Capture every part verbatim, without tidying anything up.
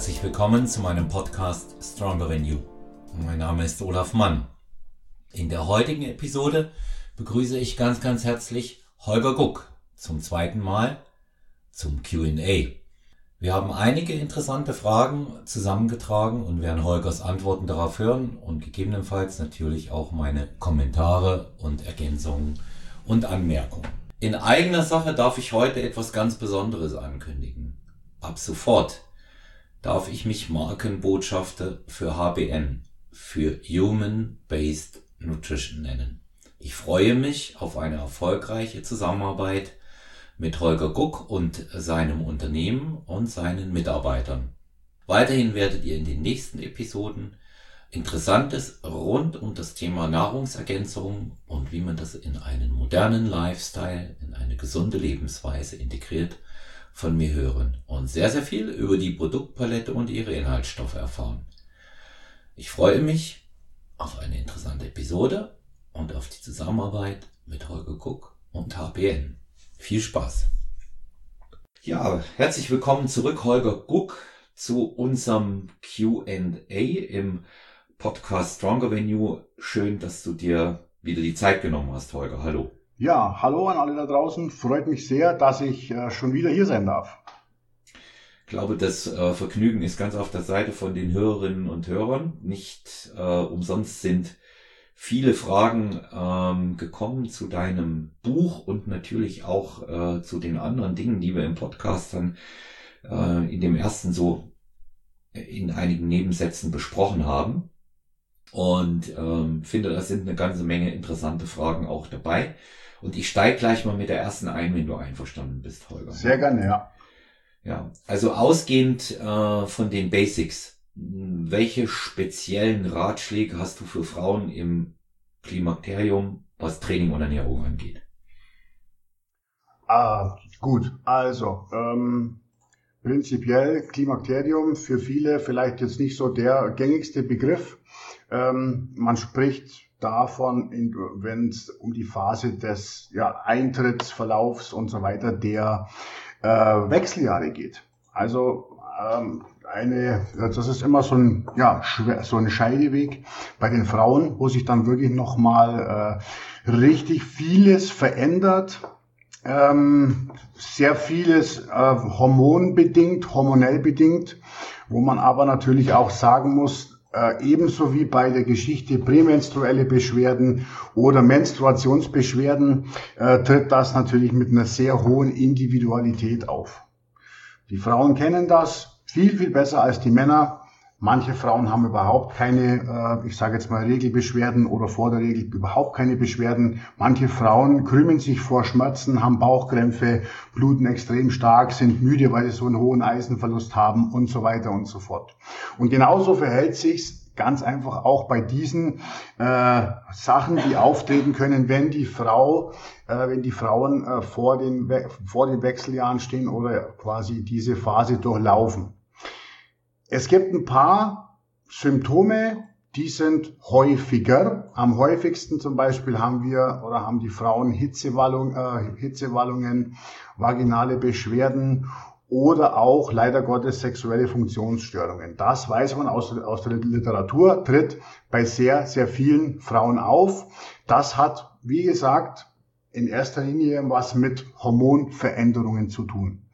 Herzlich willkommen zu meinem Podcast Stronger Than You. Mein Name ist Olaf Mann. In der heutigen Episode begrüße ich ganz, ganz herzlich Holger Guck zum zweiten Mal zum Q and A. Wir haben einige interessante Fragen zusammengetragen und werden Holgers Antworten darauf hören und gegebenenfalls natürlich auch meine Kommentare und Ergänzungen und Anmerkungen. In eigener Sache darf ich heute etwas ganz Besonderes ankündigen. Ab sofort darf ich mich Markenbotschafter für H B N, für Human Based Nutrition nennen. Ich freue mich auf eine erfolgreiche Zusammenarbeit mit Holger Guck und seinem Unternehmen und seinen Mitarbeitern. Weiterhin werdet ihr in den nächsten Episoden Interessantes rund um das Thema Nahrungsergänzung und wie man das in einen modernen Lifestyle, in eine gesunde Lebensweise integriert, von mir hören und sehr, sehr viel über die Produktpalette und ihre Inhaltsstoffe erfahren. Ich freue mich auf eine interessante Episode und auf die Zusammenarbeit mit Holger Guck und H B N. Viel Spaß! Ja, herzlich willkommen zurück, Holger Guck, zu unserem Q and A im Podcast Stronger Than You. Schön, dass du dir wieder die Zeit genommen hast, Holger. Hallo. Ja, hallo an alle da draußen. Freut mich sehr, dass ich äh, schon wieder hier sein darf. Ich glaube, das äh, Vergnügen ist ganz auf der Seite von den Hörerinnen und Hörern. Nicht äh, umsonst sind viele Fragen ähm, gekommen zu deinem Buch und natürlich auch äh, zu den anderen Dingen, die wir im Podcast dann äh, in dem ersten so in einigen Nebensätzen besprochen haben. Und ähm, finde, da sind eine ganze Menge interessante Fragen auch dabei. Und ich steige gleich mal mit der ersten ein, wenn du einverstanden bist, Holger. Sehr gerne, ja. Ja, also ausgehend äh, von den Basics, welche speziellen Ratschläge hast du für Frauen im Klimakterium, was Training und Ernährung angeht? Ah, gut, also ähm, prinzipiell Klimakterium für viele vielleicht jetzt nicht so der gängigste Begriff. Ähm, man spricht davon, wenn es um die Phase des ja, Eintrittsverlaufs und so weiter der äh, Wechseljahre geht. Also ähm, eine, das ist immer so ein ja schwer, so ein Scheideweg bei den Frauen, wo sich dann wirklich nochmal äh, richtig vieles verändert. Ähm, sehr vieles äh, hormonbedingt, hormonell bedingt, wo man aber natürlich auch sagen muss, Äh, ebenso wie bei der Geschichte prämenstruelle Beschwerden oder Menstruationsbeschwerden äh, tritt das natürlich mit einer sehr hohen Individualität auf. Die Frauen kennen das viel, viel besser als die Männer. Manche Frauen haben überhaupt keine, äh, ich sage jetzt mal Regelbeschwerden oder vor der Regel überhaupt keine Beschwerden. Manche Frauen krümmen sich vor Schmerzen, haben Bauchkrämpfe, bluten extrem stark, sind müde, weil sie so einen hohen Eisenverlust haben und so weiter und so fort. Und genauso verhält sich's ganz einfach auch bei diesen äh, Sachen, die auftreten können, wenn die Frau, äh, wenn die Frauen äh, vor den We- vor den Wechseljahren stehen oder quasi diese Phase durchlaufen. Es gibt ein paar Symptome, die sind häufiger. Am häufigsten zum Beispiel haben wir oder haben die Frauen Hitzewallung, äh, Hitzewallungen, vaginale Beschwerden oder auch leider Gottes sexuelle Funktionsstörungen. Das weiß man aus, aus der Literatur, tritt bei sehr, sehr vielen Frauen auf. Das hat, wie gesagt, in erster Linie was mit Hormonveränderungen zu tun.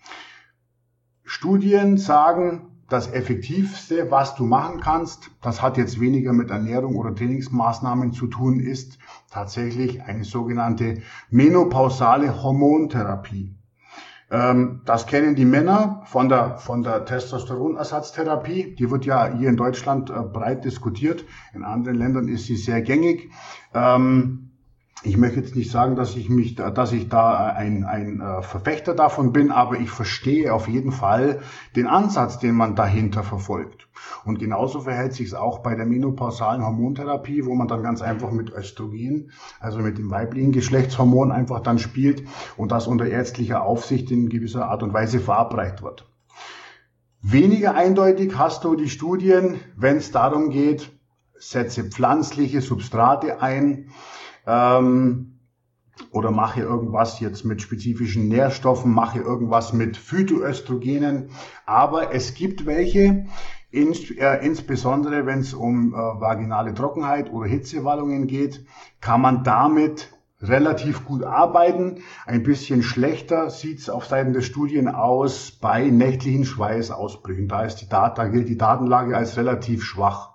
Studien sagen, das Effektivste, was du machen kannst, das hat jetzt weniger mit Ernährung oder Trainingsmaßnahmen zu tun, ist tatsächlich eine sogenannte menopausale Hormontherapie. Ähm, das kennen die Männer von der, von der Testosteronersatztherapie. Die wird ja hier in Deutschland äh, breit diskutiert. In anderen Ländern ist sie sehr gängig. Ähm, Ich möchte jetzt nicht sagen, dass ich mich, dass ich da ein, ein Verfechter davon bin, aber ich verstehe auf jeden Fall den Ansatz, den man dahinter verfolgt. Und genauso verhält sich es auch bei der menopausalen Hormontherapie, wo man dann ganz einfach mit Östrogen, also mit dem weiblichen Geschlechtshormon einfach dann spielt und das unter ärztlicher Aufsicht in gewisser Art und Weise verabreicht wird. Weniger eindeutig hast du die Studien, wenn es darum geht, setze pflanzliche Substrate ein. Ähm, oder mache irgendwas jetzt mit spezifischen Nährstoffen, mache irgendwas mit Phytoöstrogenen. Aber es gibt welche, ins, äh, insbesondere wenn es um äh, vaginale Trockenheit oder Hitzewallungen geht, kann man damit relativ gut arbeiten. Ein bisschen schlechter sieht es auf Seiten der Studien aus bei nächtlichen Schweißausbrüchen. Da, ist die Dat- da gilt die Datenlage als relativ schwach.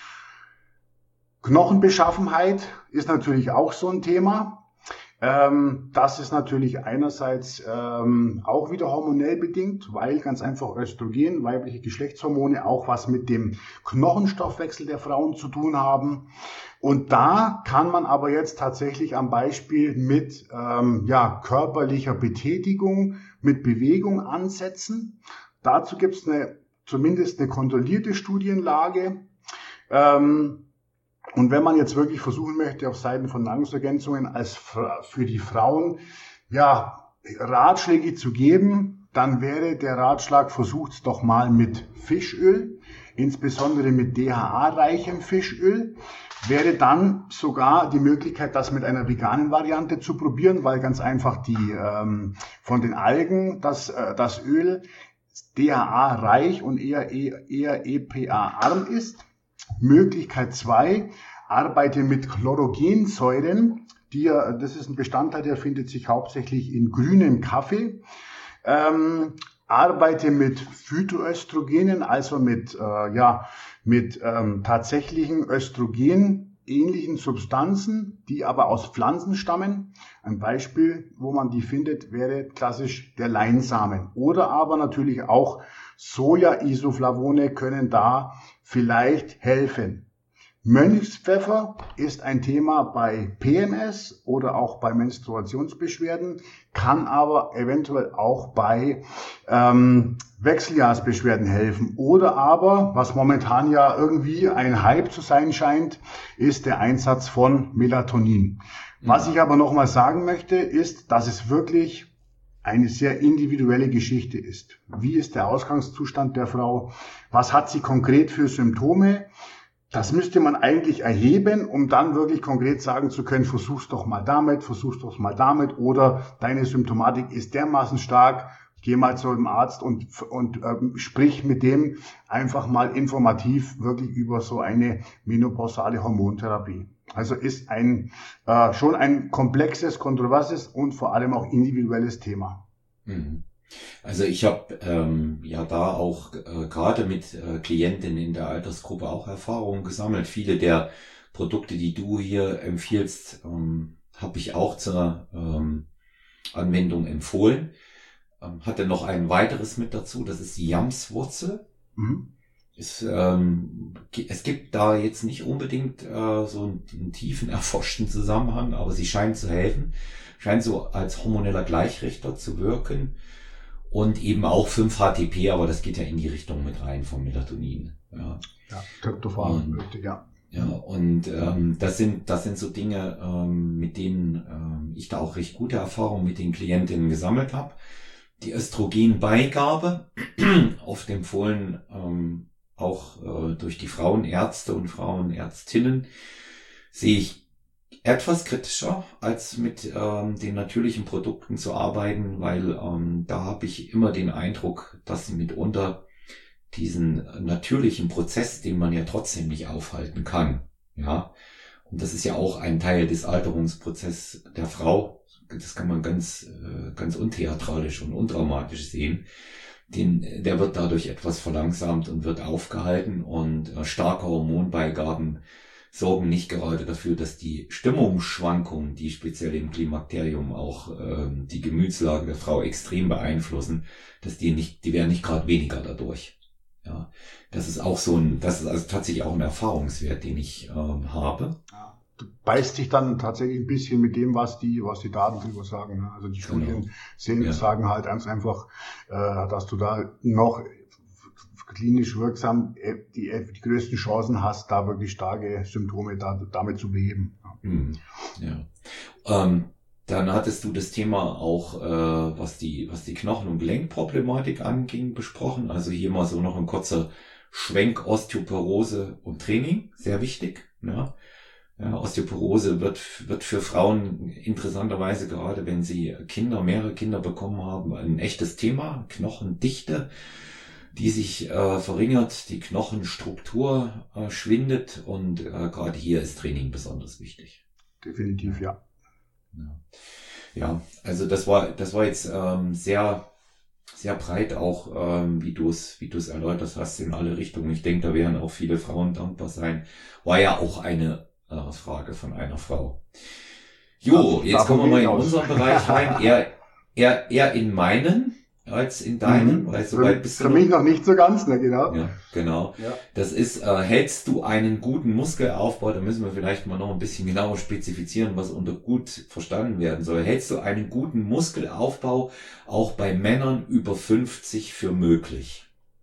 Knochenbeschaffenheit ist natürlich auch so ein Thema. Ähm, das ist natürlich einerseits ähm, auch wieder hormonell bedingt, weil ganz einfach Östrogen, weibliche Geschlechtshormone, auch was mit dem Knochenstoffwechsel der Frauen zu tun haben. Und da kann man aber jetzt tatsächlich am Beispiel mit ähm, ja, körperlicher Betätigung, mit Bewegung ansetzen. Dazu gibt es eine, zumindest eine kontrollierte Studienlage. Ähm, Und wenn man jetzt wirklich versuchen möchte, auf Seiten von Nahrungsergänzungen als für die Frauen ja Ratschläge zu geben, dann wäre der Ratschlag, versucht es doch mal mit Fischöl, insbesondere mit D H A-reichem Fischöl. Wäre dann sogar die Möglichkeit, das mit einer veganen Variante zu probieren, weil ganz einfach die ähm, von den Algen das, äh, das Öl D H A-reich und eher, eher E P A-arm ist. Möglichkeit zwei, arbeite mit Chlorogensäuren. Die, das ist ein Bestandteil, der findet sich hauptsächlich in grünem Kaffee. Ähm, arbeite mit Phytoöstrogenen, also mit, äh, ja, mit ähm, tatsächlichen Östrogen-ähnlichen Substanzen, die aber aus Pflanzen stammen. Ein Beispiel, wo man die findet, wäre klassisch der Leinsamen. Oder aber natürlich auch Soja-Isoflavone können da vielleicht helfen. Mönchspfeffer ist ein Thema bei P M S oder auch bei Menstruationsbeschwerden, kann aber eventuell auch bei ähm, Wechseljahrsbeschwerden helfen. Oder aber, was momentan ja irgendwie ein Hype zu sein scheint, ist der Einsatz von Melatonin. Was ich aber nochmal sagen möchte, ist, dass es wirklich eine sehr individuelle Geschichte ist. Wie ist der Ausgangszustand der Frau? Was hat sie konkret für Symptome? Das müsste man eigentlich erheben, um dann wirklich konkret sagen zu können, versuch's doch mal damit, versuch's doch mal damit, oder deine Symptomatik ist dermaßen stark, geh mal zu einem Arzt und, und ähm, sprich mit dem einfach mal informativ wirklich über so eine menopausale Hormontherapie. Also ist ein äh, schon ein komplexes, kontroverses und vor allem auch individuelles Thema. Also ich habe ähm, ja da auch äh, gerade mit äh, Klientinnen in der Altersgruppe auch Erfahrungen gesammelt. Viele der Produkte, die du hier empfiehlst, ähm, habe ich auch zur ähm, Anwendung empfohlen. Ähm, hatte noch ein weiteres mit dazu, das ist die Jamswurzel. Mhm. Es, ähm, es gibt da jetzt nicht unbedingt äh, so einen, einen tiefen erforschten Zusammenhang, aber sie scheint zu helfen, scheint so als hormoneller Gleichrichter zu wirken und eben auch fünf H T P, aber das geht ja in die Richtung mit rein vom Melatonin. Ja, ja Tryptophan, richtig, ja. Ja, und ähm, das sind das sind so Dinge, ähm, mit denen ähm, ich da auch recht gute Erfahrungen mit den Klientinnen gesammelt habe. Die Östrogenbeigabe, oft empfohlen ähm, auch äh, durch die Frauenärzte und Frauenärztinnen, sehe ich etwas kritischer, als mit ähm, den natürlichen Produkten zu arbeiten, weil ähm, da habe ich immer den Eindruck, dass sie mitunter diesen natürlichen Prozess, den man ja trotzdem nicht aufhalten kann, ja, und das ist ja auch ein Teil des Alterungsprozesses der Frau, das kann man ganz äh, ganz untheatralisch und undramatisch sehen, den, der wird dadurch etwas verlangsamt und wird aufgehalten, und äh, starke Hormonbeigaben sorgen nicht gerade dafür, dass die Stimmungsschwankungen, die speziell im Klimakterium auch äh, die Gemütslage der Frau extrem beeinflussen, dass die nicht, die werden nicht gerade weniger dadurch. Ja, das ist auch so ein, das ist also tatsächlich auch ein Erfahrungswert, den ich ähm, habe. Ja, du beißt sich dann tatsächlich ein bisschen mit dem, was die, was die Daten darüber sagen. Ne? Also die Studien genau. sehen, ja. sagen halt ganz einfach, äh, dass du da noch klinisch wirksam die, die größten Chancen hast, da wirklich starke Symptome da, damit zu beheben. Ja. Ähm, dann hattest du das Thema auch, äh, was die was die Knochen- und Gelenkproblematik anging, besprochen. Also hier mal so noch ein kurzer Schwenk: Osteoporose und Training, sehr wichtig. Ja. Ja, Osteoporose wird, wird für Frauen interessanterweise, gerade wenn sie Kinder, mehrere Kinder bekommen haben, ein echtes Thema. Knochendichte, die sich äh, verringert, die Knochenstruktur äh, schwindet und äh, gerade hier ist Training besonders wichtig. Definitiv, ja. Ja, ja, also das war, das war jetzt ähm, sehr, sehr breit auch, ähm, wie du es, wie du es erläutert hast in alle Richtungen. Ich denke, da werden auch viele Frauen dankbar sein. War ja auch eine äh, Frage von einer Frau. Jo, jetzt kommen wir mal in unseren Bereich rein. Eher, eher, eher in meinen als in deinen, mhm. weil so weit bist du. Für mich noch nicht so ganz, ne, genau. Ja, genau. Ja. Das ist, äh, hältst du einen guten Muskelaufbau, da müssen wir vielleicht mal noch ein bisschen genauer spezifizieren, was unter gut verstanden werden soll. Hältst du einen guten Muskelaufbau auch bei Männern über fünfzig für möglich?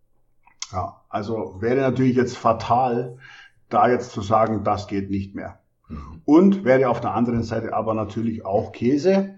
Ja, also wäre natürlich jetzt fatal, da jetzt zu sagen, das geht nicht mehr. Mhm. Und wäre auf der anderen Seite aber natürlich auch Käse.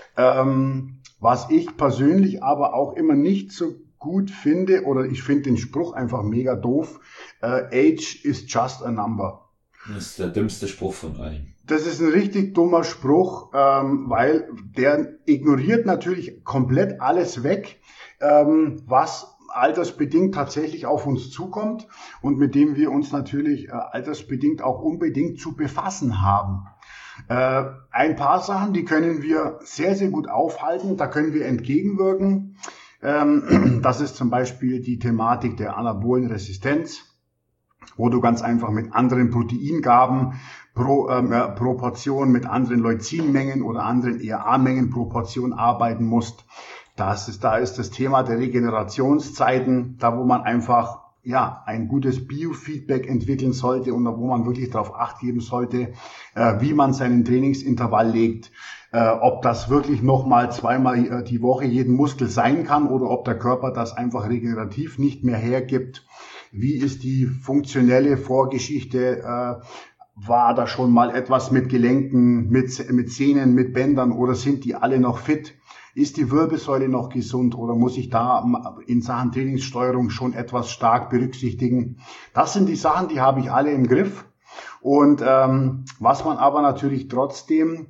Ähm, Was ich persönlich aber auch immer nicht so gut finde, oder ich finde den Spruch einfach mega doof, uh, Age is just a number. Das ist der dümmste Spruch von allen. Das ist ein richtig dummer Spruch, ähm, weil der ignoriert natürlich komplett alles weg, ähm, was altersbedingt tatsächlich auf uns zukommt und mit dem wir uns natürlich äh, altersbedingt auch unbedingt zu befassen haben. Äh, ein paar Sachen, die können wir sehr, sehr gut aufhalten, da können wir entgegenwirken. Ähm, das ist zum Beispiel die Thematik der anabolen Resistenz, wo du ganz einfach mit anderen Proteingaben pro ähm, äh, Proportion, mit anderen Leucinmengen oder anderen E R A-Mengen Proportion arbeiten musst. Das ist, da ist das Thema der Regenerationszeiten, da wo man einfach ja, ein gutes Biofeedback entwickeln sollte und wo man wirklich darauf Acht geben sollte, äh, wie man seinen Trainingsintervall legt, äh, ob das wirklich nochmal zweimal die Woche jeden Muskel sein kann oder ob der Körper das einfach regenerativ nicht mehr hergibt. Wie ist die funktionelle Vorgeschichte? Äh, war da schon mal etwas mit Gelenken, mit, mit Sehnen, mit Bändern oder sind die alle noch fit? Ist die Wirbelsäule noch gesund oder muss ich da in Sachen Trainingssteuerung schon etwas stark berücksichtigen? Das sind die Sachen, die habe ich alle im Griff. Und ähm, was man aber natürlich trotzdem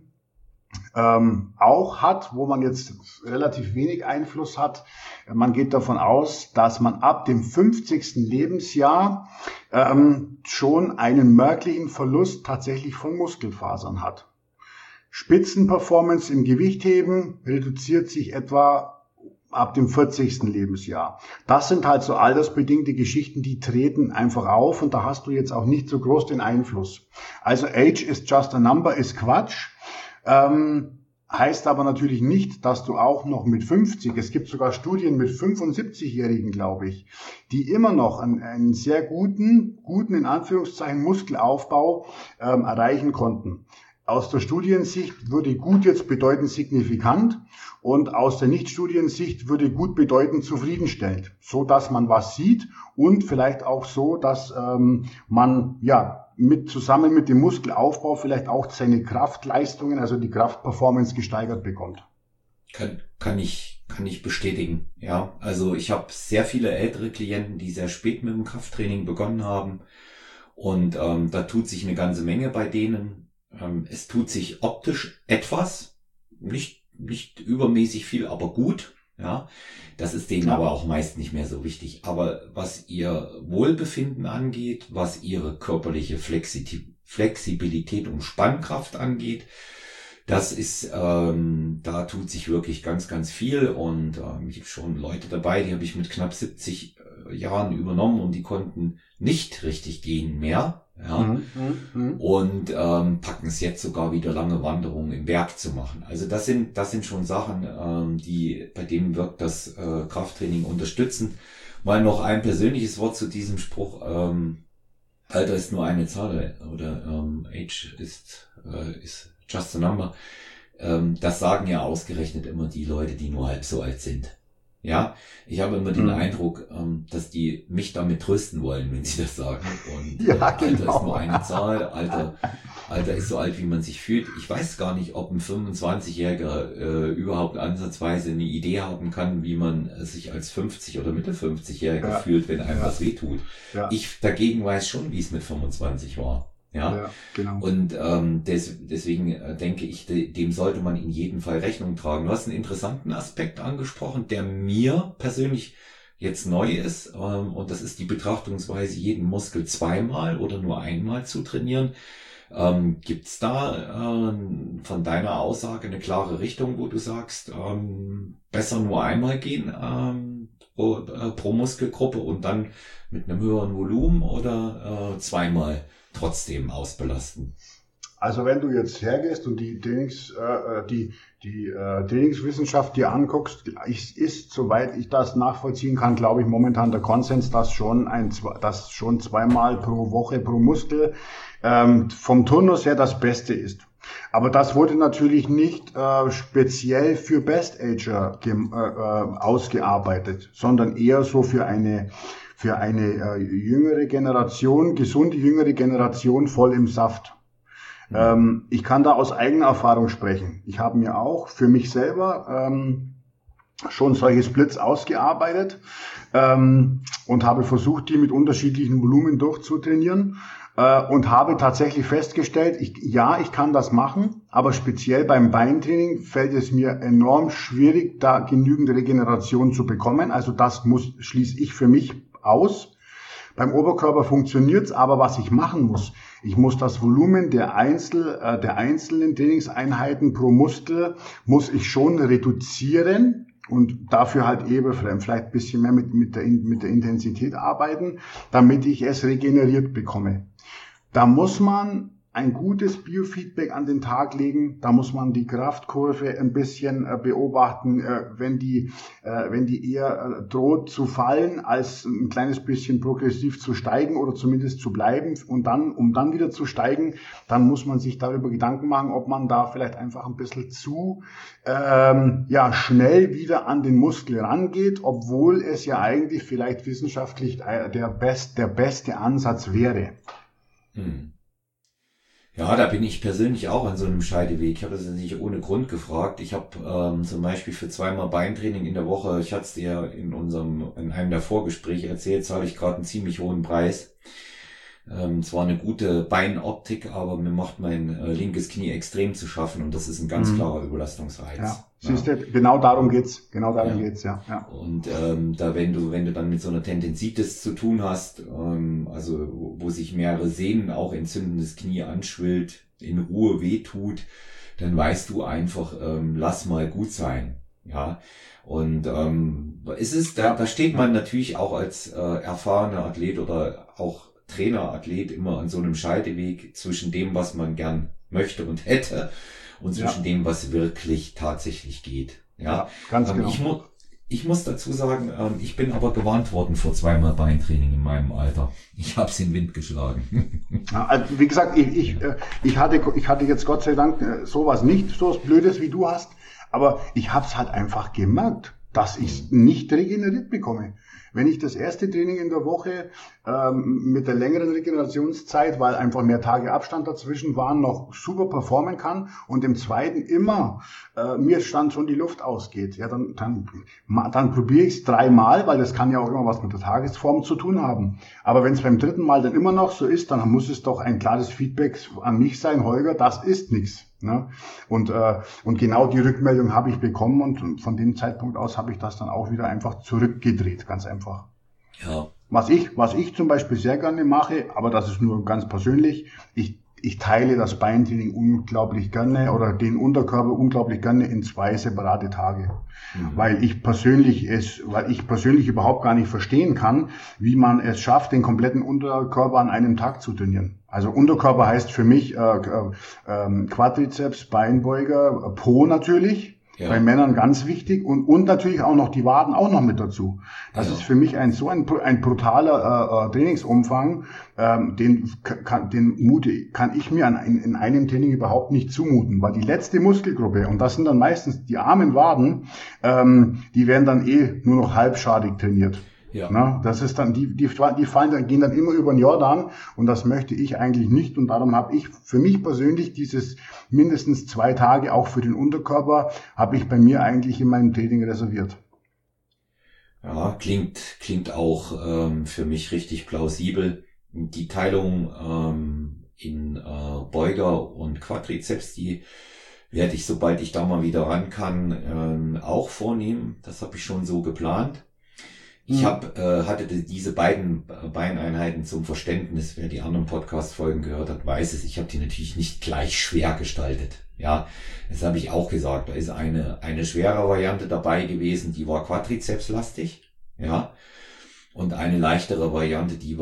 ähm, auch hat, wo man jetzt relativ wenig Einfluss hat, man geht davon aus, dass man ab dem fünfzigsten Lebensjahr ähm, schon einen merklichen Verlust tatsächlich von Muskelfasern hat. Spitzenperformance im Gewichtheben reduziert sich etwa ab dem vierzigsten Lebensjahr. Das sind halt so altersbedingte Geschichten, die treten einfach auf und da hast du jetzt auch nicht so groß den Einfluss. Also Age is just a number ist Quatsch. Ähm, heißt aber natürlich nicht, dass du auch noch mit fünfzig, es gibt sogar Studien mit fünfundsiebzigjährigen, glaube ich, die immer noch einen, einen sehr guten, guten in Anführungszeichen Muskelaufbau ähm, erreichen konnten. Aus der Studiensicht würde gut jetzt bedeuten signifikant und aus der Nicht-Studiensicht würde gut bedeuten zufriedenstellend, so dass man was sieht und vielleicht auch so, dass ähm, man ja mit zusammen mit dem Muskelaufbau vielleicht auch seine Kraftleistungen, also die Kraftperformance gesteigert bekommt. Kann, kann ich kann ich bestätigen, ja. Also ich habe sehr viele ältere Klienten, die sehr spät mit dem Krafttraining begonnen haben und ähm, da tut sich eine ganze Menge bei denen. Es tut sich optisch etwas, nicht, nicht übermäßig viel, aber gut, ja. Das ist denen ja. aber auch meist nicht mehr so wichtig. Aber was ihr Wohlbefinden angeht, was ihre körperliche Flexibilität und Spannkraft angeht, das ist, ähm, da tut sich wirklich ganz, ganz viel und ähm, ich habe schon Leute dabei, die habe ich mit knapp siebzig äh, Jahren übernommen und die konnten nicht richtig gehen mehr. Ja, mhm, mh. und ähm, packen es jetzt sogar wieder lange Wanderungen im Berg zu machen. Also das sind das sind schon Sachen, ähm, die bei denen wirkt das äh, Krafttraining unterstützen. Mal noch ein persönliches Wort zu diesem Spruch: ähm, Alter ist nur eine Zahl oder ähm, Age ist äh, ist just a number. Ähm, das sagen ja ausgerechnet immer die Leute, die nur halb so alt sind. Ja, ich habe immer den mhm. Eindruck, ähm, dass die mich damit trösten wollen, wenn sie das sagen. Und ja, äh, Alter genau. ist nur eine Zahl, Alter, Alter ist so alt, wie man sich fühlt. Ich weiß gar nicht, ob ein fünfundzwanzigjähriger äh, überhaupt ansatzweise eine Idee haben kann, wie man äh, sich als fünfzig- oder Mitte-fünfzigjähriger ja. fühlt, wenn einem ja. was wehtut. Ja. Ich dagegen weiß schon, wie es mit fünfundzwanzig war. Ja, ja genau. Und ähm, des, deswegen äh, denke ich, de, dem sollte man in jedem Fall Rechnung tragen. Du hast einen interessanten Aspekt angesprochen, der mir persönlich jetzt neu ist, ähm, und das ist die Betrachtungsweise, jeden Muskel zweimal oder nur einmal zu trainieren. Ähm, gibt's da äh, von deiner Aussage eine klare Richtung, wo du sagst, ähm, besser nur einmal gehen ähm, pro, äh, pro Muskelgruppe und dann mit einem höheren Volumen oder äh, zweimal trotzdem ausbelasten? Also wenn du jetzt hergehst und die Trainings, äh, die, die äh, Trainingswissenschaft dir anguckst, ist, ist, soweit ich das nachvollziehen kann, glaube ich, momentan der Konsens, dass schon ein, dass schon zweimal pro Woche pro Muskel ähm, vom Turnus her das Beste ist. Aber das wurde natürlich nicht äh, speziell für Best Ager äh, äh, ausgearbeitet, sondern eher so für eine für eine äh, jüngere Generation, gesunde jüngere Generation voll im Saft. Ähm, ich kann da aus eigener Erfahrung sprechen. Ich habe mir auch für mich selber ähm, schon solche Splits ausgearbeitet ähm, und habe versucht, die mit unterschiedlichen Volumen durchzutrainieren äh, und habe tatsächlich festgestellt, ich, ja, ich kann das machen, aber speziell beim Beintraining fällt es mir enorm schwierig, da genügend Regeneration zu bekommen. Also das muss schließe ich für mich aus. Beim Oberkörper funktioniert's, aber was ich machen muss, ich muss das Volumen der, Einzel, äh, der einzelnen Trainingseinheiten pro Muskel, muss ich schon reduzieren und dafür halt eben vielleicht ein bisschen mehr mit, mit, der, mit der Intensität arbeiten, damit ich es regeneriert bekomme. Da muss man ein gutes Biofeedback an den Tag legen. Da muss man die Kraftkurve ein bisschen äh, beobachten, äh, wenn die, äh, wenn die eher äh, droht zu fallen, als ein kleines bisschen progressiv zu steigen oder zumindest zu bleiben. Und dann, um dann wieder zu steigen, dann muss man sich darüber Gedanken machen, ob man da vielleicht einfach ein bisschen zu ähm, ja schnell wieder an den Muskel rangeht, obwohl es ja eigentlich vielleicht wissenschaftlich der, best, der beste Ansatz wäre. Hm. Ja, da bin ich persönlich auch an so einem Scheideweg. Ich habe das nicht ohne Grund gefragt. Ich habe ähm, zum Beispiel für zweimal Beintraining in der Woche, ich hatte es dir in unserem, in einem der Vorgespräche erzählt, zahle ich gerade einen ziemlich hohen Preis. Ähm, zwar eine gute Beinoptik, aber mir macht mein äh, linkes Knie extrem zu schaffen und das ist ein ganz Mhm. klarer Überlastungsreiz. Ja, siehst du, genau darum geht's. Genau darum Ja. geht's, ja. ja. Und ähm, da wenn du wenn du dann mit so einer Tendenzitis zu tun hast, ähm, also wo, wo sich mehrere Sehnen auch entzündendes Knie anschwillt, in Ruhe wehtut, dann weißt du einfach, ähm, lass mal gut sein, ja. Und ähm, es ist da da steht man natürlich auch als äh, erfahrener Athlet oder auch Trainerathlet immer an so einem Scheideweg zwischen dem, was man gern möchte und hätte, und zwischen ja. dem, was wirklich tatsächlich geht. Ja, ja ganz ähm, genau. Ich, mu- ich muss dazu sagen, ähm, ich bin aber gewarnt worden vor zweimal Beintraining in meinem Alter. Ich habe es in den Wind geschlagen. Ja, also wie gesagt, ich, ich, ich, hatte, ich hatte jetzt Gott sei Dank sowas nicht, sowas Blödes wie du hast, aber ich habe es halt einfach gemerkt, dass ich es nicht regeneriert bekomme. Wenn ich das erste Training in der Woche ähm, mit der längeren Regenerationszeit, weil einfach mehr Tage Abstand dazwischen waren, noch super performen kann und im zweiten immer äh, mir stand schon die Luft ausgeht, ja, dann, dann, dann probiere ich es dreimal, weil das kann ja auch immer was mit der Tagesform zu tun haben. Aber wenn es beim dritten Mal dann immer noch so ist, dann muss es doch ein klares Feedback an mich sein, Holger, das ist nichts. Ne? Und, äh, und genau die Rückmeldung habe ich bekommen und von dem Zeitpunkt aus habe ich das dann auch wieder einfach zurückgedreht, ganz einfach. Ja. Was ich, was ich zum Beispiel sehr gerne mache, aber das ist nur ganz persönlich, ich, ich teile das Beintraining unglaublich gerne oder den Unterkörper unglaublich gerne in zwei separate Tage. Mhm. Weil ich persönlich es, weil ich persönlich überhaupt gar nicht verstehen kann, wie man es schafft, den kompletten Unterkörper an einem Tag zu trainieren. Also Unterkörper heißt für mich äh, äh, Quadrizeps, Beinbeuger, Po natürlich. Ja. Bei Männern ganz wichtig und, und natürlich auch noch die Waden auch noch mit dazu. Das ja. ist für mich ein so ein, ein brutaler äh, Trainingsumfang, ähm, den, kann, den mute, kann ich mir an, in, in einem Training überhaupt nicht zumuten, weil die letzte Muskelgruppe, und das sind dann meistens die armen Waden, ähm, die werden dann eh nur noch halbschadig trainiert. Ja. Na, das ist dann, die, die, die fallen dann, gehen dann immer über den Jordan und das möchte ich eigentlich nicht und darum habe ich für mich persönlich dieses mindestens zwei Tage auch für den Unterkörper habe ich bei mir eigentlich in meinem Training reserviert. Ja, klingt, klingt auch ähm, für mich richtig plausibel. Die Teilung ähm, in äh, Beuger und Quadrizeps, die werde ich, sobald ich da mal wieder ran kann, ähm, auch vornehmen. Das habe ich schon so geplant. Ich Mhm. hab, äh, hatte diese beiden Beineinheiten zum Verständnis. Wer die anderen Podcast-Folgen gehört hat, weiß es. Ich habe die natürlich nicht gleich schwer gestaltet. Ja, das habe ich auch gesagt. Da ist eine eine schwere Variante dabei gewesen, die war Quadrizepslastig. Ja, und eine leichtere Variante, die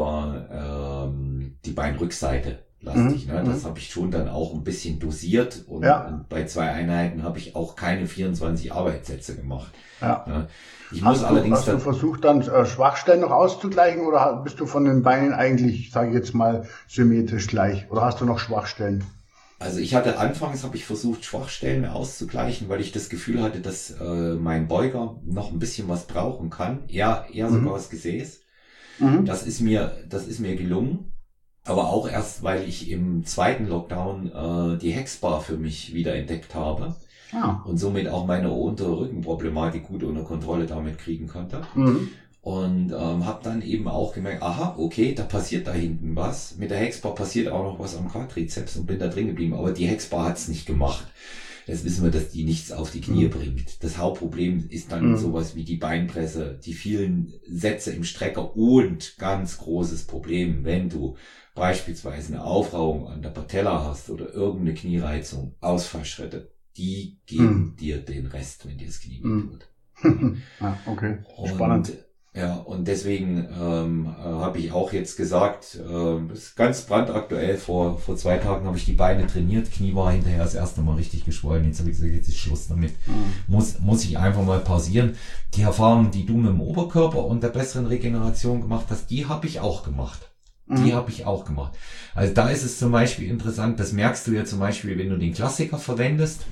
war ähm, die Beinrückseite lastig. Mhm. Ne? Das Mhm. habe ich schon dann auch ein bisschen dosiert und, Ja. und bei zwei Einheiten habe ich auch keine vierundzwanzig Arbeitssätze gemacht. Ja. Ne? Ich muss Hast du, allerdings hast du dann, versucht, dann äh, Schwachstellen noch auszugleichen oder ha- bist du von den Beinen eigentlich, sage ich jetzt mal, symmetrisch gleich? Oder hast du noch Schwachstellen? also ich hatte anfangs, habe ich versucht, Schwachstellen auszugleichen, weil ich das Gefühl hatte, dass äh, mein Beuger noch ein bisschen was brauchen kann. Eher, eher Mhm. sogar das Gesäß. Mhm. Das ist mir, das ist mir gelungen. Aber auch erst, weil ich im zweiten Lockdown äh, die Hexbar für mich wieder entdeckt habe Ah. und somit auch meine untere Rückenproblematik gut unter Kontrolle damit kriegen konnte. Mhm. Und ähm, habe dann eben auch gemerkt, aha, okay, da passiert da hinten was. Mit der Hexbar passiert auch noch was am Quadrizeps und bin da drin geblieben. Aber die Hexbar hat's nicht gemacht. Jetzt wissen wir, dass die nichts auf die Knie Mhm. bringt. Das Hauptproblem ist dann Mhm. sowas wie die Beinpresse, die vielen Sätze im Strecker und ganz großes Problem, wenn du beispielsweise eine Aufrauung an der Patella hast oder irgendeine Kniereizung, Ausfallschritte, die geben Mhm. dir den Rest, wenn dir das Knie Mhm. wehtut. Ah, okay, spannend. Und ja, und deswegen ähm, äh, habe ich auch jetzt gesagt, äh, das ist ganz brandaktuell, vor vor zwei Tagen habe ich die Beine trainiert, Knie war hinterher das erste Mal richtig geschwollen, jetzt habe ich gesagt, jetzt ist Schluss damit. Mhm. Muss muss ich einfach mal pausieren. Die Erfahrung, die du mit dem Oberkörper und der besseren Regeneration gemacht hast, die habe ich auch gemacht. Die Mhm. habe ich auch gemacht. Also da ist es zum Beispiel interessant, das merkst du ja zum Beispiel, wenn du den Klassiker verwendest,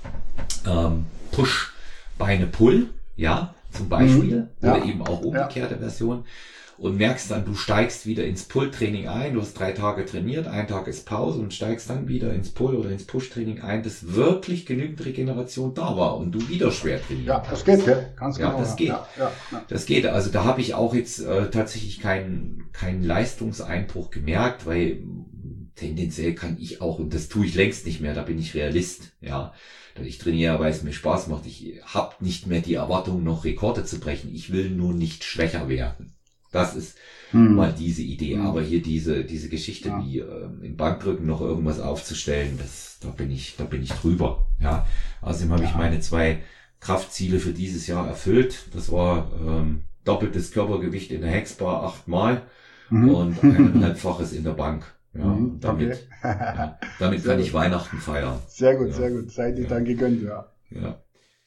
ähm, Push, Beine, Pull, ja, zum Beispiel, Mhm. Ja. oder eben auch umgekehrte Version, und merkst dann, du steigst wieder ins Pull-Training ein, du hast drei Tage trainiert, ein Tag ist Pause und steigst dann wieder ins Pull- oder ins Push-Training ein, dass wirklich genügend Regeneration da war und du wieder schwer trainiert Ja, hast. das geht, ja, ganz Ja, genau. das geht. Ja, ja, ja. Das geht. Also da habe ich auch jetzt äh, tatsächlich keinen keinen Leistungseinbruch gemerkt, weil tendenziell kann ich auch, und das tue ich längst nicht mehr, da bin ich Realist, ja. Ich trainiere, weil es mir Spaß macht. Ich habe nicht mehr die Erwartung, noch Rekorde zu brechen. Ich will nur nicht schwächer werden. Das ist Mhm. mal diese Idee. Mhm. Aber hier diese diese Geschichte, Ja. wie äh, im Bankdrücken noch irgendwas aufzustellen, das da bin ich da bin ich drüber. Ja. Außerdem habe ich Ja. meine zwei Kraftziele für dieses Jahr erfüllt. Das war ähm, doppeltes Körpergewicht in der Hexbar achtmal Mhm. und eineinhalbfaches in der Bank. Ja, Mhm. und damit, Okay. ja, damit Sehr kann gut. ich Weihnachten feiern. Sehr gut, Ja. sehr gut. Seid ihr Ja. dann gegönnt, ja. Ja.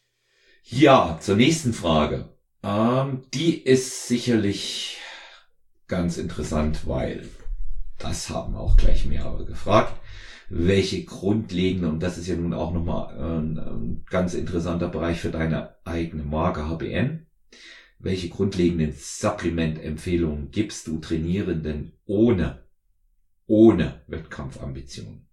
Ja, zur nächsten Frage. Ähm, die ist sicherlich ganz interessant, weil das haben auch gleich mehrere gefragt. Welche grundlegende, und das ist ja nun auch nochmal ein, ein ganz interessanter Bereich für deine eigene Marke H B N. Welche grundlegenden Supplement-Empfehlungen gibst du Trainierenden ohne, ohne Wettkampfambitionen?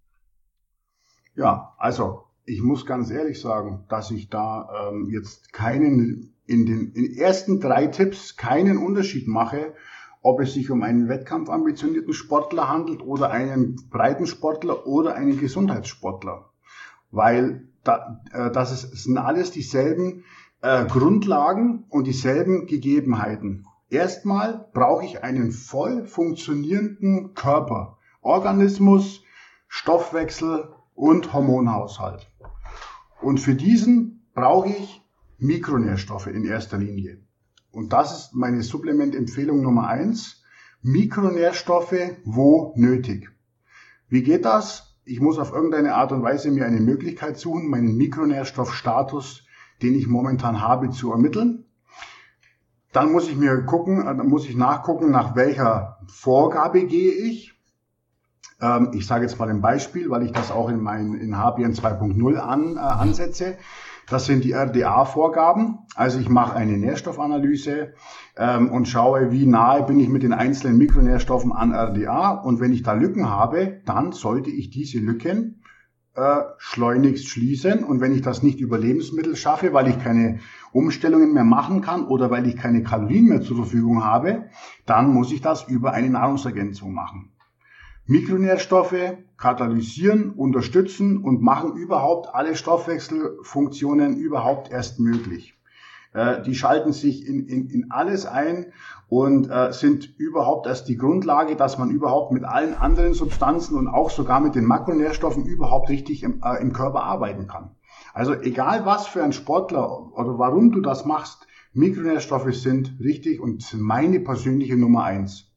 Ja, also ich muss ganz ehrlich sagen, dass ich da ähm, jetzt keinen in den, in den ersten drei Tipps keinen Unterschied mache, ob es sich um einen wettkampfambitionierten Sportler handelt oder einen Breitensportler oder einen Gesundheitssportler. Weil da, äh, das ist, es sind alles dieselben äh, Grundlagen und dieselben Gegebenheiten. Erstmal brauche ich einen voll funktionierenden Körper, Organismus, Stoffwechsel und Hormonhaushalt. Und für diesen brauche ich Mikronährstoffe in erster Linie. Und das ist meine Supplementempfehlung Nummer eins. Mikronährstoffe, wo nötig. Wie geht das? Ich muss auf irgendeine Art und Weise mir eine Möglichkeit suchen, meinen Mikronährstoffstatus, den ich momentan habe, zu ermitteln. Dann muss ich mir gucken, dann muss ich nachgucken, nach welcher Vorgabe gehe ich. Ähm, ich sage jetzt mal ein Beispiel, weil ich das auch in mein in H B N zwei Punkt null an, äh, ansetze. Das sind die R D A-Vorgaben. Also ich mache eine Nährstoffanalyse ähm, und schaue, wie nahe bin ich mit den einzelnen Mikronährstoffen an R D A. Und wenn ich da Lücken habe, dann sollte ich diese Lücken äh, schleunigst schließen. Und wenn ich das nicht über Lebensmittel schaffe, weil ich keine Umstellungen mehr machen kann oder weil ich keine Kalorien mehr zur Verfügung habe, dann muss ich das über eine Nahrungsergänzung machen. Mikronährstoffe katalysieren, unterstützen und machen überhaupt alle Stoffwechselfunktionen überhaupt erst möglich. Äh, die schalten sich in, in, in alles ein und äh, sind überhaupt erst die Grundlage, dass man überhaupt mit allen anderen Substanzen und auch sogar mit den Makronährstoffen überhaupt richtig im, äh, im Körper arbeiten kann. Also egal was für ein Sportler oder warum du das machst, Mikronährstoffe sind richtig und sind meine persönliche Nummer eins.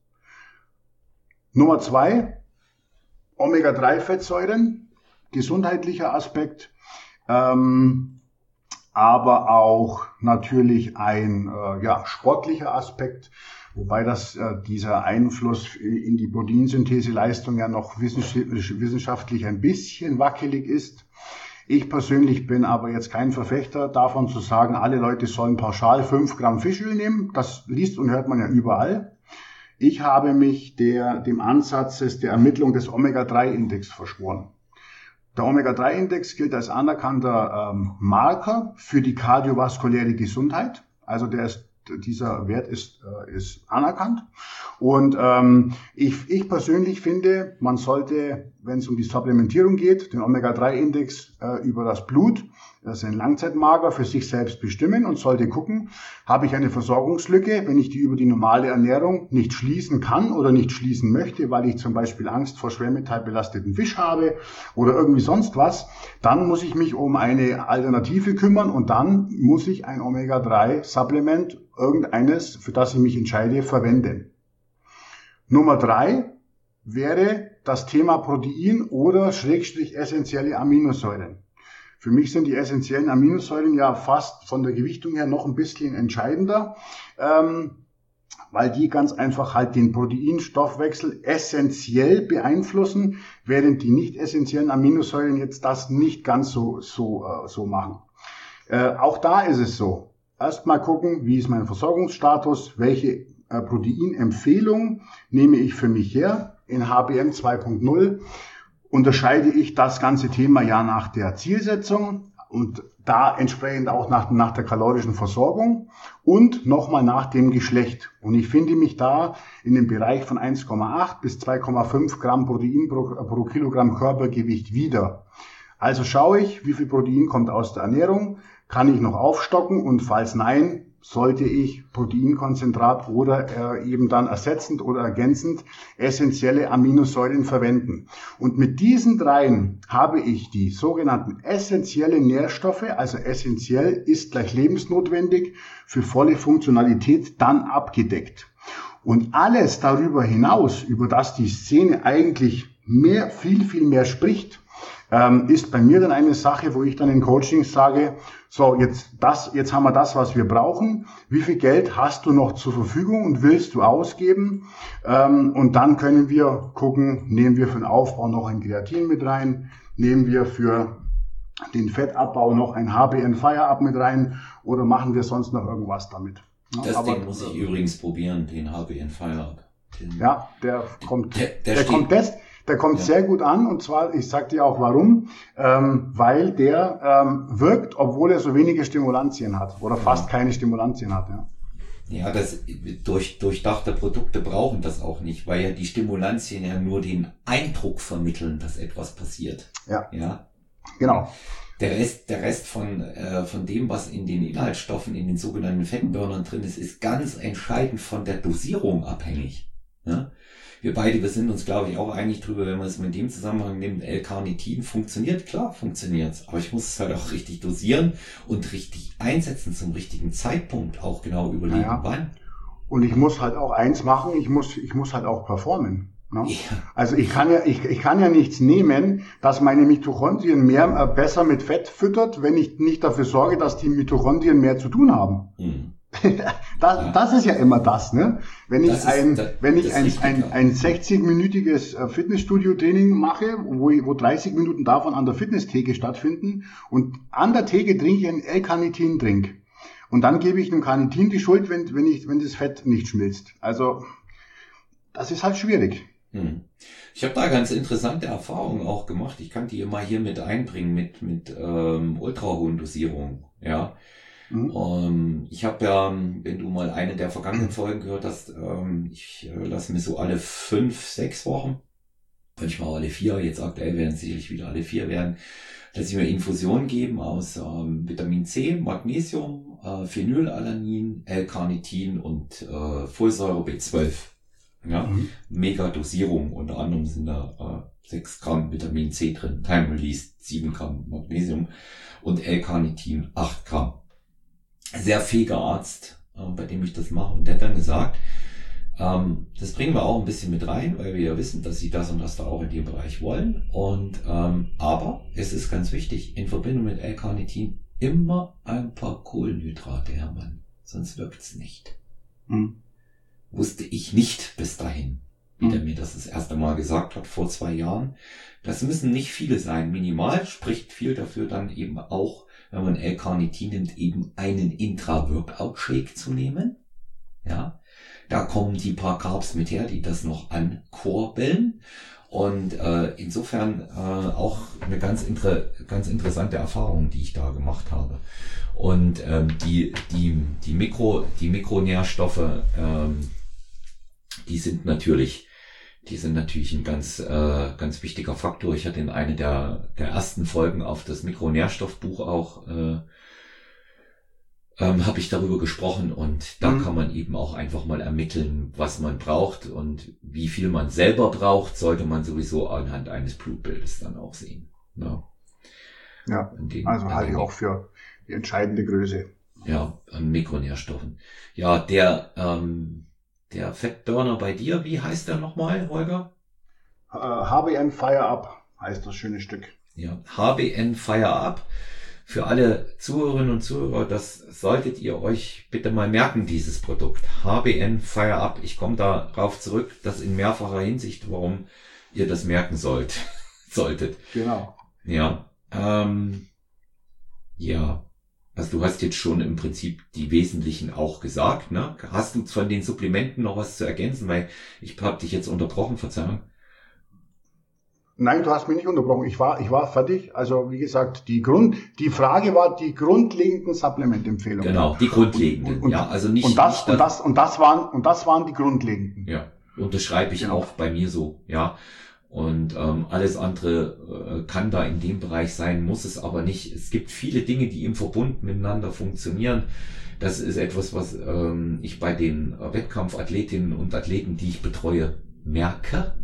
Nummer zwei, Omega drei Fettsäuren, gesundheitlicher Aspekt, ähm, aber auch natürlich ein äh, ja, sportlicher Aspekt, wobei das äh, dieser Einfluss in die Proteinsyntheseleistung ja noch wissenschaftlich ein bisschen wackelig ist. Ich persönlich bin aber jetzt kein Verfechter davon zu sagen, alle Leute sollen pauschal fünf Gramm Fischöl nehmen. Das liest und hört man ja überall. Ich habe mich der, dem Ansatz der Ermittlung des Omega drei Index verschworen. Der Omega drei Index gilt als anerkannter ähm, Marker für die kardiovaskuläre Gesundheit. Also der ist, dieser Wert ist, äh, ist anerkannt. Und ähm, ich, ich persönlich finde, man sollte, wenn es um die Supplementierung geht, den Omega drei Index äh, über das Blut, das ist ein Langzeitmarker, für sich selbst bestimmen und sollte gucken, habe ich eine Versorgungslücke, wenn ich die über die normale Ernährung nicht schließen kann oder nicht schließen möchte, weil ich zum Beispiel Angst vor schwermetallbelasteten Fisch habe oder irgendwie sonst was, dann muss ich mich um eine Alternative kümmern und dann muss ich ein Omega drei Supplement, irgendeines, für das ich mich entscheide, verwenden. Nummer drei wäre das Thema Protein oder Schrägstrich essentielle Aminosäuren. Für mich sind die essentiellen Aminosäuren ja fast von der Gewichtung her noch ein bisschen entscheidender, ähm, weil die ganz einfach halt den Proteinstoffwechsel essentiell beeinflussen, während die nicht essentiellen Aminosäuren jetzt das nicht ganz so so äh, so machen. Äh, auch da ist es so. Erstmal gucken, wie ist mein Versorgungsstatus, welche äh, Proteinempfehlung nehme ich für mich her in H B M zwei Punkt null. Unterscheide ich das ganze Thema ja nach der Zielsetzung und da entsprechend auch nach, nach der kalorischen Versorgung und nochmal nach dem Geschlecht. Und ich finde mich da in dem Bereich von eins Komma acht bis zwei Komma fünf Gramm Protein pro, pro Kilogramm Körpergewicht wieder. Also schaue ich, wie viel Protein kommt aus der Ernährung, kann ich noch aufstocken und falls nein, sollte ich Proteinkonzentrat oder äh, eben dann ersetzend oder ergänzend essentielle Aminosäuren verwenden. Und mit diesen dreien habe ich die sogenannten essentiellen Nährstoffe, also essentiell ist gleich lebensnotwendig, für volle Funktionalität dann abgedeckt. Und alles darüber hinaus, über das die Szene eigentlich mehr, viel, viel mehr spricht, ähm, ist bei mir dann eine Sache, wo ich dann in Coachings sage, so, jetzt das, jetzt haben wir das, was wir brauchen. Wie viel Geld hast du noch zur Verfügung und willst du ausgeben? Ähm, und dann können wir gucken, nehmen wir für den Aufbau noch ein Kreatin mit rein, nehmen wir für den Fettabbau noch ein H B N Fire-Up mit rein oder machen wir sonst noch irgendwas damit? Ja, das aber, Ding muss ich übrigens probieren, den H B N Fire-Up. Ja, der kommt, der, der, der kommt das. Der kommt ja. sehr gut an und zwar, ich sag dir auch warum, ähm, weil der ähm, wirkt, obwohl er so wenige Stimulantien hat oder fast ja. keine Stimulantien hat. Ja, ja das durch durchdachte Produkte brauchen das auch nicht, weil ja die Stimulantien ja nur den Eindruck vermitteln, dass etwas passiert. Ja, ja? Genau. Der Rest, der Rest von, äh, von dem, was in den Inhaltsstoffen, in den sogenannten Fettburnern drin ist, ist ganz entscheidend von der Dosierung abhängig. Ja? Wir beide, wir sind uns, glaube ich, auch einig drüber, wenn man es mit dem Zusammenhang nimmt, L-Carnitin funktioniert, klar funktioniert's, aber ich muss es halt auch richtig dosieren und richtig einsetzen zum richtigen Zeitpunkt, auch genau überlegen, naja. wann. Und ich muss halt auch eins machen, ich muss, ich muss halt auch performen. Ne? Ja. Also ich kann ja, ich, ich kann ja nichts nehmen, dass meine Mitochondrien mehr, äh, besser mit Fett füttert, wenn ich nicht dafür sorge, dass die Mitochondrien mehr zu tun haben. Mhm. das, ja. das ist ja immer das, ne? Wenn ich ist, ein, das, wenn ich ein, ein, ein sechzig-minütiges Fitnessstudio-Training mache, wo, wo dreißig Minuten davon an der Fitnesstheke stattfinden und an der Theke trinke ich einen L-Carnitin-Drink. Und dann gebe ich dem Carnitin die Schuld, wenn, wenn ich, wenn das Fett nicht schmilzt. Also, das ist halt schwierig. Hm. Ich habe da ganz interessante Erfahrungen auch gemacht. Ich kann die immer hier mit einbringen, mit, mit, ähm, ultrahohen Dosierungen, ja. Mhm. Um, ich habe ja, wenn du mal eine der vergangenen Folgen gehört hast, ähm, ich äh, lasse mir so alle fünf, sechs Wochen manchmal alle vier, jetzt aktuell werden es sicherlich wieder alle vier werden, dass sie mir Infusionen geben aus ähm, Vitamin C, Magnesium, äh, Phenylalanin, L-Carnitin und äh, Folsäure B zwölf. Ja, mhm. Mega Dosierung, unter anderem sind da äh, sechs Gramm Vitamin C drin, Time Release sieben Gramm Magnesium und L-Carnitin acht Gramm. Sehr fähiger Arzt, äh, bei dem ich das mache, und der hat dann gesagt, ähm, das bringen wir auch ein bisschen mit rein, weil wir ja wissen, dass sie das und das da auch in dem Bereich wollen. Und ähm, aber es ist ganz wichtig, in Verbindung mit L-Carnitin immer ein paar Kohlenhydrate, Herr Mann, sonst wirkt's nicht. Hm. Wusste ich nicht bis dahin, wie hm. der mir das das erste Mal gesagt hat, vor zwei Jahren. Das müssen nicht viele sein, minimal, spricht viel dafür dann eben auch, wenn man L-Carnitin nimmt, eben einen Intra-Workout-Shake zu nehmen. Ja, da kommen die paar Carbs mit her, die das noch ankurbeln. Und äh, insofern äh, auch eine ganz, inter- ganz interessante Erfahrung, die ich da gemacht habe. Und ähm, die, die, die, Mikro, die Mikronährstoffe, ähm, die sind natürlich, die sind natürlich ein ganz, äh, ganz wichtiger Faktor. Ich hatte in einer der, der ersten Folgen auf das Mikronährstoffbuch auch äh, Ähm, habe ich darüber gesprochen, und da mhm. kann man eben auch einfach mal ermitteln, was man braucht, und wie viel man selber braucht, sollte man sowieso anhand eines Blutbildes dann auch sehen. Ja, ja den, also halte ich auch für die entscheidende Größe. Ja, an Mikronährstoffen. Ja, der ähm, der Fettburner bei dir, wie heißt der nochmal, Holger? Äh, H B N Fire Up heißt das schöne Stück. Ja, H B N Fire Up. Für alle Zuhörerinnen und Zuhörer, das solltet ihr euch bitte mal merken, dieses Produkt. H B N Fire Up. Ich komme darauf zurück, das in mehrfacher Hinsicht, warum ihr das merken sollt, solltet. Genau. Ja, ähm, ja. Also du hast jetzt schon im Prinzip die wesentlichen auch gesagt, ne? Hast du von den Supplementen noch was zu ergänzen? Weil ich habe dich jetzt unterbrochen, Verzeihung. Nein, du hast mich nicht unterbrochen. Ich war, ich war fertig. Also wie gesagt, die Grund, die Frage war die grundlegenden Supplementempfehlungen. Genau, die grundlegenden. Und, und, ja, also nicht und das nicht und das und das waren und das waren die grundlegenden. Ja, unterschreibe ich genau. Auch bei mir so. Ja, und ähm, alles andere äh, kann da in dem Bereich sein, muss es aber nicht. Es gibt viele Dinge, die im Verbund miteinander funktionieren. Das ist etwas, was ähm, ich bei den Wettkampfathletinnen und Athleten, die ich betreue, merke.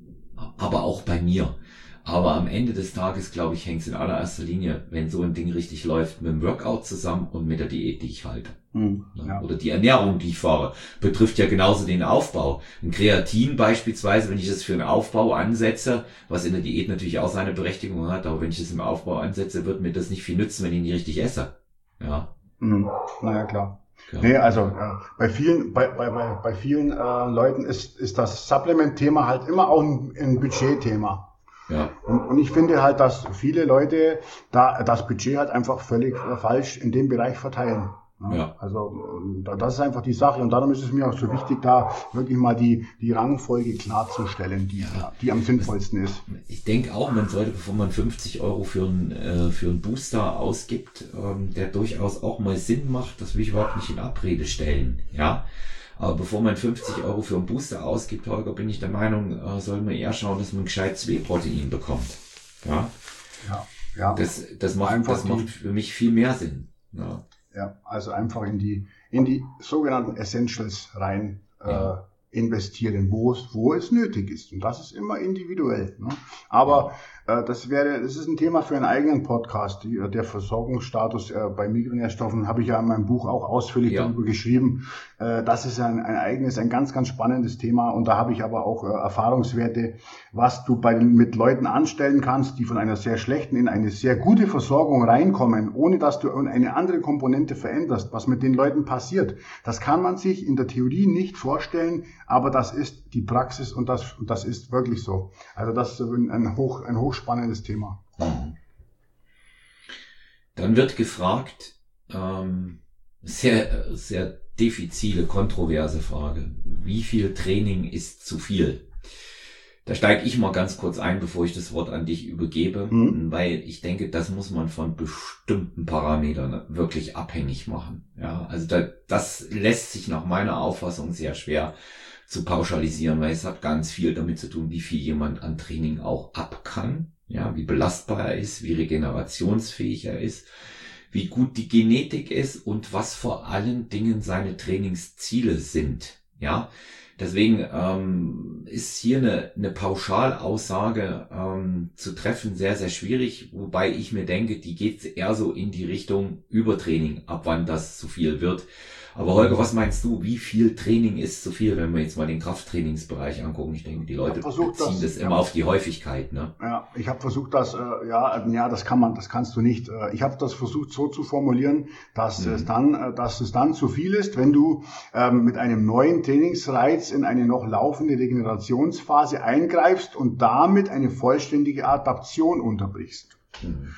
Aber auch bei mir. Aber am Ende des Tages, glaube ich, hängt es in allererster Linie, wenn so ein Ding richtig läuft, mit dem Workout zusammen und mit der Diät, die ich halte. Mhm, ja. Oder die Ernährung, die ich fahre. Betrifft ja genauso den Aufbau. Ein Kreatin beispielsweise, wenn ich das für einen Aufbau ansetze, was in der Diät natürlich auch seine Berechtigung hat, aber wenn ich das im Aufbau ansetze, wird mir das nicht viel nützen, wenn ich nicht richtig esse. Ja. Mhm. Naja, klar. Ja. Nee, also äh, bei vielen, bei, bei, bei, bei vielen äh, Leuten ist, ist das Supplement-Thema halt immer auch ein, ein Budgetthema. Ja. Und, und ich finde halt, dass viele Leute da das Budget halt einfach völlig äh, falsch in dem Bereich verteilen. Ja. Ja. Also das ist einfach die Sache, und darum ist es mir auch so wichtig, da wirklich mal die die Rangfolge klarzustellen, die ja. die am sinnvollsten ist. Ich denke auch, man sollte, bevor man fünfzig Euro für einen äh, für einen Booster ausgibt, ähm, der durchaus auch mal Sinn macht, das will ich überhaupt nicht in Abrede stellen, ja. Aber bevor man fünfzig Euro für einen Booster ausgibt, Holger, bin ich der Meinung, äh, soll man eher schauen, dass man gescheit Whey-Protein bekommt, ja. Ja, ja. Das das macht das macht für mich viel mehr Sinn, ja. Ja, also einfach in die in die sogenannten Essentials rein äh, ja. investieren, wo es wo es nötig ist. Und das ist immer individuell. Ne? Aber ja. äh, das wäre, das ist ein Thema für einen eigenen Podcast. Die, der Versorgungsstatus äh, bei Mikronährstoffen habe ich ja in meinem Buch auch ausführlich ja. darüber geschrieben. Äh, das ist ein, ein eigenes, ein ganz, ganz spannendes Thema. Und da habe ich aber auch äh, Erfahrungswerte, was du bei den, mit Leuten anstellen kannst, die von einer sehr schlechten in eine sehr gute Versorgung reinkommen, ohne dass du eine andere Komponente veränderst. Was mit den Leuten passiert, das kann man sich in der Theorie nicht vorstellen, aber das ist die Praxis, und das, und das ist wirklich so. Also das ist ein, hoch, ein hochspannendes Thema. Dann wird gefragt, ähm, sehr, sehr diffizile, kontroverse Frage. Wie viel Training ist zu viel? Da steige ich mal ganz kurz ein, bevor ich das Wort an dich übergebe, mhm. weil ich denke, das muss man von bestimmten Parametern wirklich abhängig machen. Ja, also da, das lässt sich nach meiner Auffassung sehr schwer zu pauschalisieren, weil es hat ganz viel damit zu tun, wie viel jemand an Training auch ab kann, ja, wie belastbar er ist, wie regenerationsfähig er ist, wie gut die Genetik ist und was vor allen Dingen seine Trainingsziele sind, ja. Deswegen ähm, ist hier eine, eine Pauschalaussage ähm, zu treffen sehr, sehr schwierig, wobei ich mir denke, die geht eher so in die Richtung Übertraining, ab wann das zu viel wird. Aber Holger, was meinst du, wie viel Training ist zu viel, wenn wir jetzt mal den Krafttrainingsbereich angucken? Ich denke, die Leute versucht, beziehen das, das immer ja, auf die Häufigkeit, ne? Ja, ich habe versucht, das, äh, ja, ja, das kann man, das kannst du nicht. Äh, ich habe das versucht so zu formulieren, dass mhm. es dann, äh, dass es dann zu viel ist, wenn du ähm, mit einem neuen Trainingsreiz in eine noch laufende Regenerationsphase eingreifst und damit eine vollständige Adaption unterbrichst. Mhm.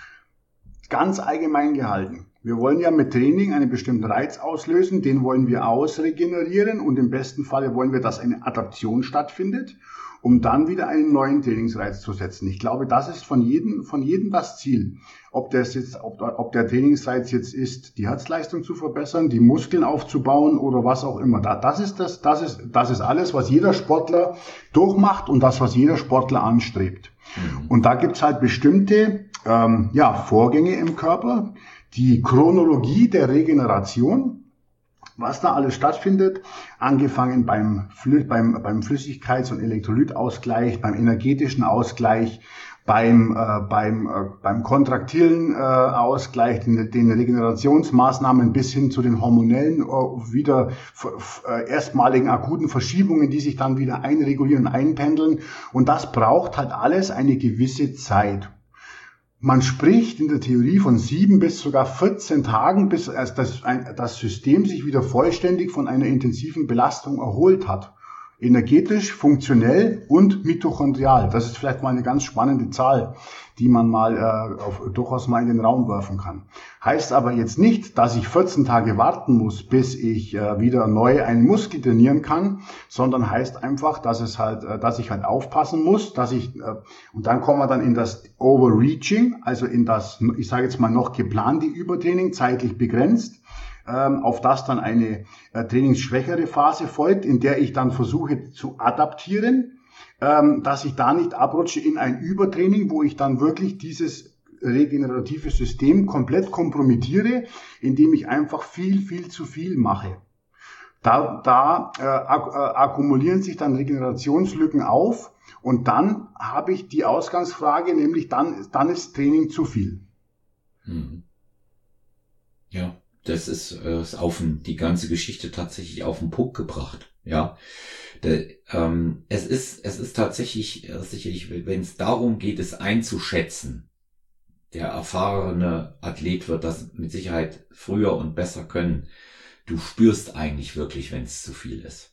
Ganz allgemein gehalten. Wir wollen ja mit Training einen bestimmten Reiz auslösen, den wollen wir ausregenerieren und im besten Falle wollen wir, dass eine Adaption stattfindet, um dann wieder einen neuen Trainingsreiz zu setzen. Ich glaube, das ist von jedem, von jedem das Ziel. Ob das jetzt, ob, ob der Trainingsreiz jetzt ist, die Herzleistung zu verbessern, die Muskeln aufzubauen oder was auch immer. Das ist das, das ist, das ist alles, was jeder Sportler durchmacht und das, was jeder Sportler anstrebt. Mhm. Und da gibt's halt bestimmte, ähm, ja, Vorgänge im Körper, die Chronologie der Regeneration, was da alles stattfindet, angefangen beim, beim, beim Flüssigkeits- und Elektrolytausgleich, beim energetischen Ausgleich, beim, äh, beim, äh, beim kontraktilen äh, Ausgleich, den, den Regenerationsmaßnahmen bis hin zu den hormonellen, äh, wieder äh, erstmaligen akuten Verschiebungen, die sich dann wieder einregulieren, einpendeln. Und das braucht halt alles eine gewisse Zeit. Man spricht in der Theorie von sieben bis sogar vierzehn Tagen, bis das, das System sich wieder vollständig von einer intensiven Belastung erholt hat. Energetisch, funktionell und mitochondrial. Das ist vielleicht mal eine ganz spannende Zahl, die man mal äh, auf, durchaus mal in den Raum werfen kann. Heißt aber jetzt nicht, dass ich vierzehn Tage warten muss, bis ich äh, wieder neu einen Muskel trainieren kann, sondern heißt einfach, dass es halt, äh, dass ich halt aufpassen muss, dass ich äh, und dann kommen wir dann in das Overreaching, also in das, ich sage jetzt mal noch geplante Übertraining, zeitlich begrenzt, auf das dann eine äh, trainingsschwächere Phase folgt, in der ich dann versuche zu adaptieren, ähm, dass ich da nicht abrutsche in ein Übertraining, wo ich dann wirklich dieses regenerative System komplett kompromittiere, indem ich einfach viel, viel zu viel mache. Da, da äh, ak- äh, akkumulieren sich dann Regenerationslücken auf und dann habe ich die Ausgangsfrage, nämlich dann, dann ist Training zu viel. Mhm. Ja. Das ist, äh, ist auf den, die ganze Geschichte tatsächlich auf den Punkt gebracht, ja. Der, ähm, es ist, es ist tatsächlich, äh, sicherlich, wenn es darum geht, es einzuschätzen, der erfahrene Athlet wird das mit Sicherheit früher und besser können. Du spürst eigentlich wirklich, wenn es zu viel ist.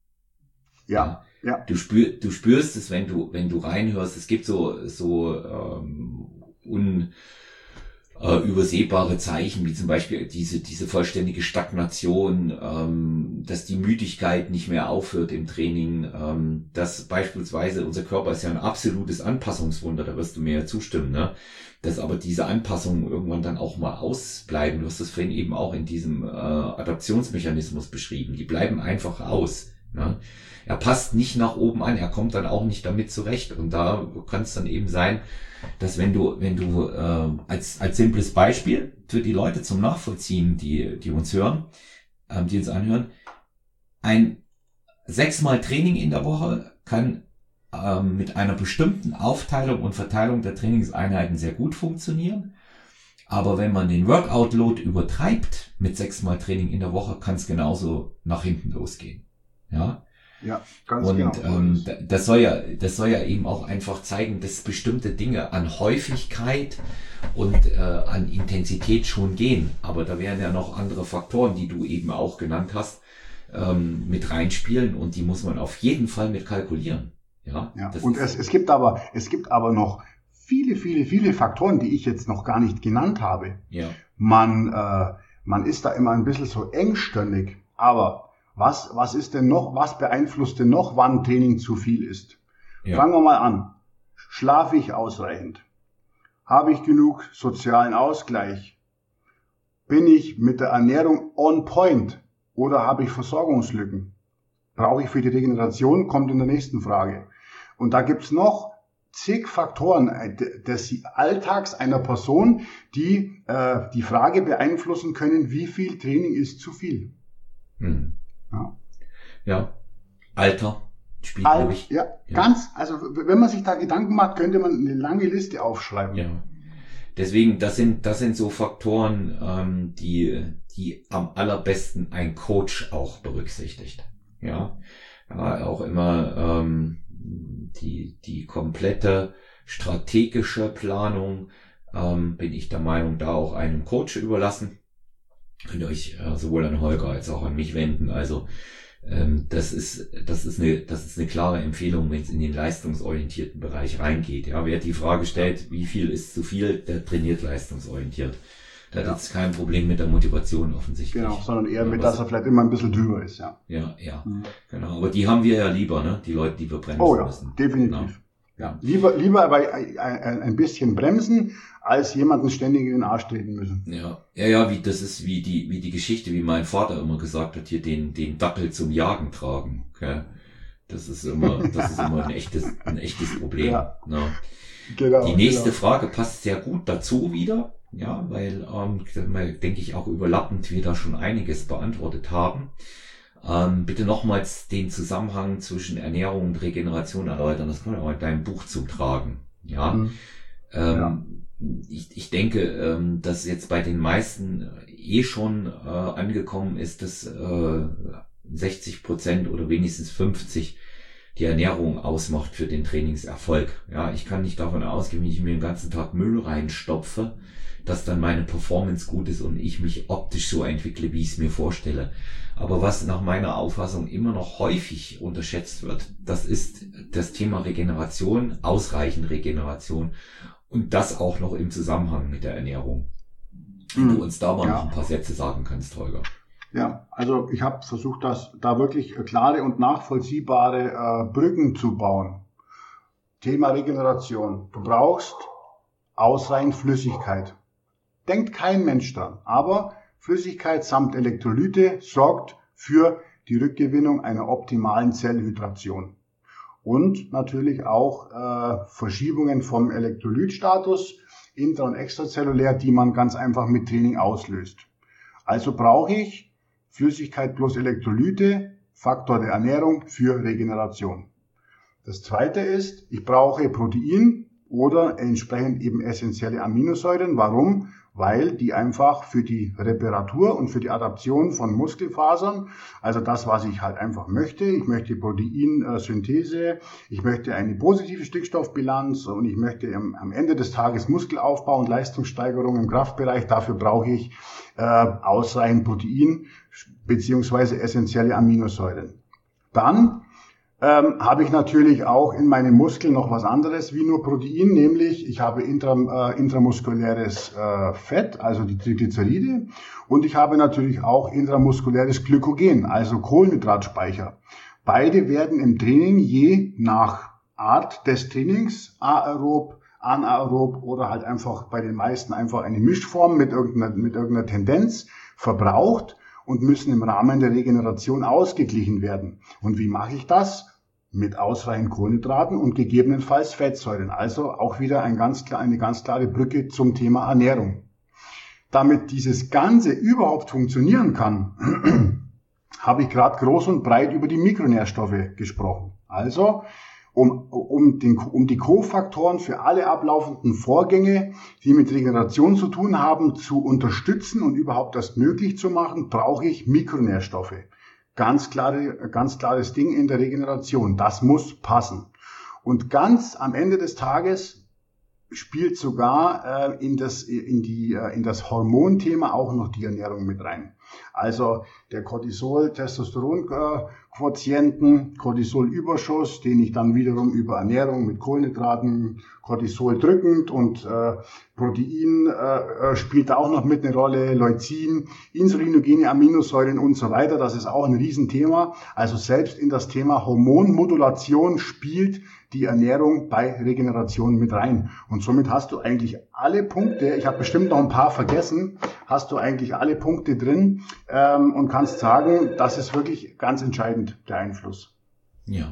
Ja, ja. ja. Du spür, du spürst es, wenn du, wenn du reinhörst. Es gibt so, so, ähm, un, Äh, übersehbare Zeichen, wie zum Beispiel diese diese vollständige Stagnation, ähm, dass die Müdigkeit nicht mehr aufhört im Training, ähm, dass beispielsweise unser Körper ist ja ein absolutes Anpassungswunder, da wirst du mir ja zustimmen, ne? Dass aber diese Anpassungen irgendwann dann auch mal ausbleiben. Du hast das vorhin eben auch in diesem äh, Adaptionsmechanismus beschrieben. Die bleiben einfach aus. Ne? Er passt nicht nach oben an, er kommt dann auch nicht damit zurecht. Und da kann es dann eben sein, dass wenn du, wenn du äh, als als simples Beispiel für die Leute zum Nachvollziehen, die die uns hören, ähm, die uns anhören, ein sechsmal Training in der Woche kann ähm, mit einer bestimmten Aufteilung und Verteilung der Trainingseinheiten sehr gut funktionieren. Aber wenn man den Workout-Load übertreibt mit sechsmal Training in der Woche, kann es genauso nach hinten losgehen. Ja. Ja, ganz und genau. ähm, das soll ja, das soll ja eben auch einfach zeigen, dass bestimmte Dinge an Häufigkeit und äh, an Intensität schon gehen. Aber da wären ja noch andere Faktoren, die du eben auch genannt hast, ähm, mit reinspielen und die muss man auf jeden Fall mit kalkulieren. Ja. ja. Und es, es gibt aber, es gibt aber noch viele, viele, viele Faktoren, die ich jetzt noch gar nicht genannt habe. Ja. Man, äh, man ist da immer ein bisschen so engstirnig, aber Was, was ist denn noch, was beeinflusst denn noch, wann Training zu viel ist? Ja. Fangen wir mal an. Schlafe ich ausreichend? Habe ich genug sozialen Ausgleich? Bin ich mit der Ernährung on point? Oder habe ich Versorgungslücken? brauche ich für die Regeneration, kommt in der nächsten Frage. Und da gibt's noch zig Faktoren des Alltags einer Person, die äh, die Frage beeinflussen können, wie viel Training ist zu viel. Hm. Ja. ja, Alter spielt Alt, durch. Ja, ja, ganz, also wenn man sich da Gedanken macht, könnte man eine lange Liste aufschreiben. Ja. Deswegen, das sind, das sind so Faktoren, ähm, die, die am allerbesten ein Coach auch berücksichtigt. Ja, ja auch immer ähm, die, die komplette strategische Planung ähm, bin ich der Meinung, da auch einem Coach überlassen. Könnt ihr euch äh, sowohl an Holger als auch an mich wenden. Also ähm, das ist, das ist eine, das ist eine klare Empfehlung, wenn es in den leistungsorientierten Bereich reingeht. Ja, wer die Frage stellt, wie viel ist zu viel, der trainiert leistungsorientiert. Da ja. hat jetzt kein Problem mit der Motivation offensichtlich. Genau, sondern eher ja, mit, dass er vielleicht immer ein bisschen drüber ist, ja. Ja, ja, mhm. genau. Aber die haben wir ja lieber, ne? Die Leute, die wir bremsen oh, ja, müssen. Definitiv. Ja. Ja. Lieber, lieber aber ein bisschen bremsen, als jemanden ständig in den Arsch treten müssen. Ja, ja, ja, wie, das ist wie die, wie die Geschichte, wie mein Vater immer gesagt hat, hier den, den Dackel zum Jagen tragen, okay? Das ist immer, das ist immer ein echtes, ein echtes Problem, ja. Ne? Genau, die nächste genau. Frage passt sehr gut dazu wieder. Ja, weil, ähm, denke ich, auch überlappend wir da schon einiges beantwortet haben. Ähm, bitte nochmals den Zusammenhang zwischen Ernährung und Regeneration erläutern. Das kommt auch in deinem Buch zum Tragen. Ja, mhm. ähm, ja. Ich, ich denke, ähm, dass jetzt bei den meisten eh schon äh, angekommen ist, dass äh, sechzig Prozent oder wenigstens fünfzig die Ernährung ausmacht für den Trainingserfolg. Ja, ich kann nicht davon ausgehen, wenn ich mir den ganzen Tag Müll reinstopfe, dass dann meine Performance gut ist und ich mich optisch so entwickle, wie ich es mir vorstelle. Aber was nach meiner Auffassung immer noch häufig unterschätzt wird, das ist das Thema Regeneration, ausreichend Regeneration und das auch noch im Zusammenhang mit der Ernährung. Wenn hm, du uns da mal ja. noch ein paar Sätze sagen kannst, Holger. Ja, also ich habe versucht, das da wirklich klare und nachvollziehbare äh, Brücken zu bauen. Thema Regeneration. Du brauchst ausreichend Flüssigkeit. Denkt kein Mensch dran. Aber Flüssigkeit samt Elektrolyte sorgt für die Rückgewinnung einer optimalen Zellhydration. Und natürlich auch äh, Verschiebungen vom Elektrolytstatus, intra- und extrazellulär, die man ganz einfach mit Training auslöst. Also brauche ich Flüssigkeit plus Elektrolyte, Faktor der Ernährung für Regeneration. Das zweite ist, ich brauche Protein oder entsprechend eben essentielle Aminosäuren. Warum? Weil die einfach für die Reparatur und für die Adaption von Muskelfasern, also das, was ich halt einfach möchte, ich möchte Proteinsynthese, ich möchte eine positive Stickstoffbilanz und ich möchte am, am Ende des Tages Muskelaufbau und Leistungssteigerung im Kraftbereich, dafür brauche ich äh, ausreichend Protein beziehungsweise essentielle Aminosäuren. Dann Ähm, habe ich natürlich auch in meinen Muskeln noch was anderes wie nur Protein, nämlich ich habe intra, äh, intramuskuläres äh, Fett, also die Triglyceride, und ich habe natürlich auch intramuskuläres Glykogen, also Kohlenhydratspeicher. Beide werden im Training je nach Art des Trainings, aerob, anaerob oder halt einfach bei den meisten einfach eine Mischform mit irgendeiner, mit irgendeiner Tendenz verbraucht und müssen im Rahmen der Regeneration ausgeglichen werden. Und wie mache ich das? Mit ausreichend Kohlenhydraten und gegebenenfalls Fettsäuren. Also auch wieder ein ganz klar, eine ganz klare Brücke zum Thema Ernährung. Damit dieses Ganze überhaupt funktionieren kann, habe ich gerade groß und breit über die Mikronährstoffe gesprochen. Also um, um, den, um die Kofaktoren für alle ablaufenden Vorgänge, die mit Regeneration zu tun haben, zu unterstützen und überhaupt das möglich zu machen, brauche ich Mikronährstoffe. Ganz klare, ganz klares Ding in der Regeneration. Das muss passen. Und ganz am Ende des Tages spielt sogar äh, in das in die äh, in das Hormonthema auch noch die Ernährung mit rein. Also der Cortisol-Testosteron-Quotienten, Cortisolüberschuss, den ich dann wiederum über Ernährung mit Kohlenhydraten, Cortisol drückend und äh, Protein äh, spielt da auch noch mit eine Rolle, Leucin, insulinogene Aminosäuren und so weiter. Das ist auch ein Riesenthema. Also selbst in das Thema Hormonmodulation spielt die Ernährung bei Regeneration mit rein. Und somit hast du eigentlich alle Punkte, ich habe bestimmt noch ein paar vergessen, hast du eigentlich alle Punkte drin ähm, und kannst sagen, das ist wirklich ganz entscheidend, der Einfluss. Ja.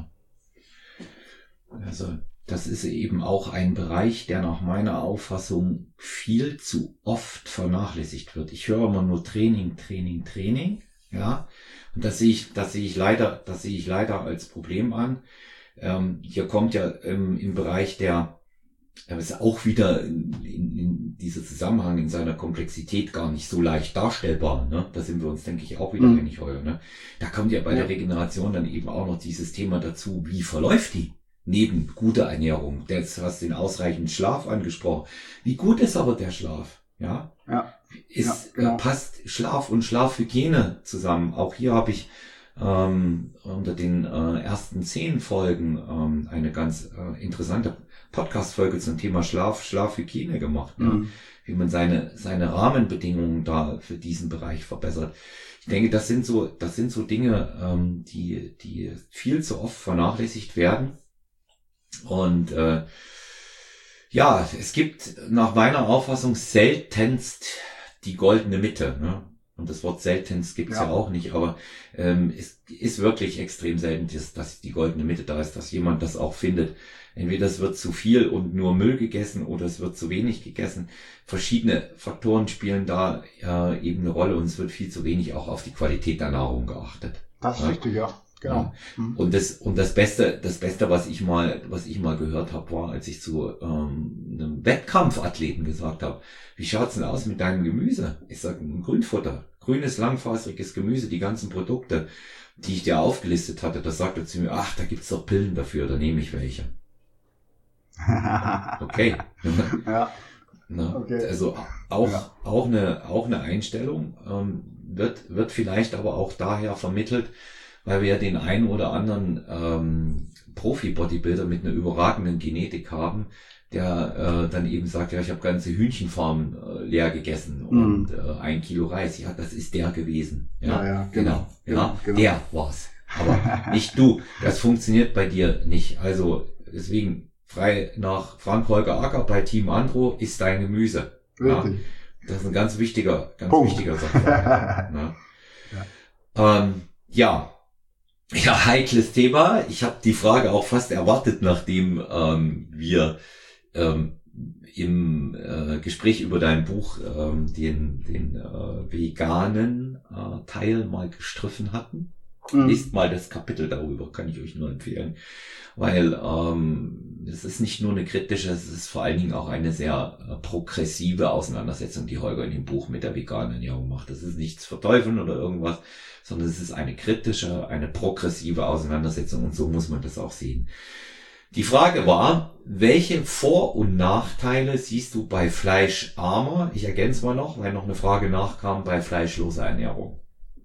Also das ist eben auch ein Bereich, der nach meiner Auffassung viel zu oft vernachlässigt wird. Ich höre immer nur Training, Training, Training, ja. Und das sehe ich, das sehe ich leider, das sehe ich leider als Problem an. Ähm, hier kommt ja ähm, im Bereich der, äh, ist auch wieder in, in, in dieser Zusammenhang in seiner Komplexität gar nicht so leicht darstellbar, ne? Da sind wir uns, denke ich, auch wieder Mhm. einig heuer, ne? Da kommt ja bei Ja. der Regeneration dann eben auch noch dieses Thema dazu, wie verläuft die? Neben guter Ernährung. Jetzt hast du den ausreichenden Schlaf angesprochen. Wie gut ist aber der Schlaf? Ja. Ja. Ist, Ja, genau. äh, passt Schlaf und Schlafhygiene zusammen? Auch hier habe ich ähm, unter den äh, ersten zehn Folgen ähm, eine ganz äh, interessante Podcast-Folge zum Thema Schlaf, Schlafhygiene gemacht, ne? Mhm. Wie man seine seine Rahmenbedingungen da für diesen Bereich verbessert. Ich denke, das sind so das sind so Dinge, ähm, die die viel zu oft vernachlässigt werden. Und äh, ja, es gibt nach meiner Auffassung seltenst die goldene Mitte, ne? Und das Wort seltenst gibt's ja. ja auch nicht, aber ähm, es ist wirklich extrem selten, dass, dass die goldene Mitte da ist, dass jemand das auch findet. Entweder es wird zu viel und nur Müll gegessen oder es wird zu wenig gegessen. Verschiedene Faktoren spielen da äh, eben eine Rolle und es wird viel zu wenig auch auf die Qualität der Nahrung geachtet. Das ist ja? richtig, ja. Genau. Ja. Und das und das Beste, das Beste, was ich mal, was ich mal gehört habe, war, als ich zu ähm, einem Wettkampfathleten gesagt habe: Wie schaut's denn aus mit deinem Gemüse? Ich sage: ein Grünfutter, grünes langfaseriges Gemüse, die ganzen Produkte, die ich dir aufgelistet hatte. Das sagt er zu mir: Ach, da gibt's doch Pillen dafür, da nehme ich welche. Okay. Ja. Na, Okay. also auch Ja. auch eine auch eine Einstellung ähm, wird wird vielleicht aber auch daher vermittelt, weil wir ja den einen oder anderen ähm, Profi-Bodybuilder mit einer überragenden Genetik haben, der äh, dann eben sagt: Ja, ich habe ganze Hühnchenfarmen äh, leer gegessen Mhm. und äh, ein Kilo Reis. Ja, das ist der gewesen. Ja, Ja, ja, genau. genau. Ja, Genau. der war's. Aber nicht du. Das funktioniert bei dir nicht. Also deswegen frei nach Frank Holger Acker bei Team Andro ist dein Gemüse. Ja, Richtig. das ist ein ganz wichtiger, ganz Punkt. wichtiger Sachverhalt. Ne? Ja. Ähm, ja. Ja, heikles Thema. Ich habe die Frage auch fast erwartet, nachdem ähm, wir ähm, im äh, Gespräch über dein Buch ähm, den den äh, veganen äh, Teil mal gestriffen hatten. Mhm. Lest mal das Kapitel darüber, kann ich euch nur empfehlen, weil ähm, es ist nicht nur eine kritische, es ist vor allen Dingen auch eine sehr äh, progressive Auseinandersetzung, die Holger in dem Buch mit der veganen Ernährung macht. Das ist nichts verteufeln oder irgendwas, sondern es ist eine kritische, eine progressive Auseinandersetzung und so muss man das auch sehen. Die Frage war: Welche Vor- und Nachteile siehst du bei fleischarmer, ich ergänze mal noch, weil noch eine Frage nachkam, bei fleischloser Ernährung?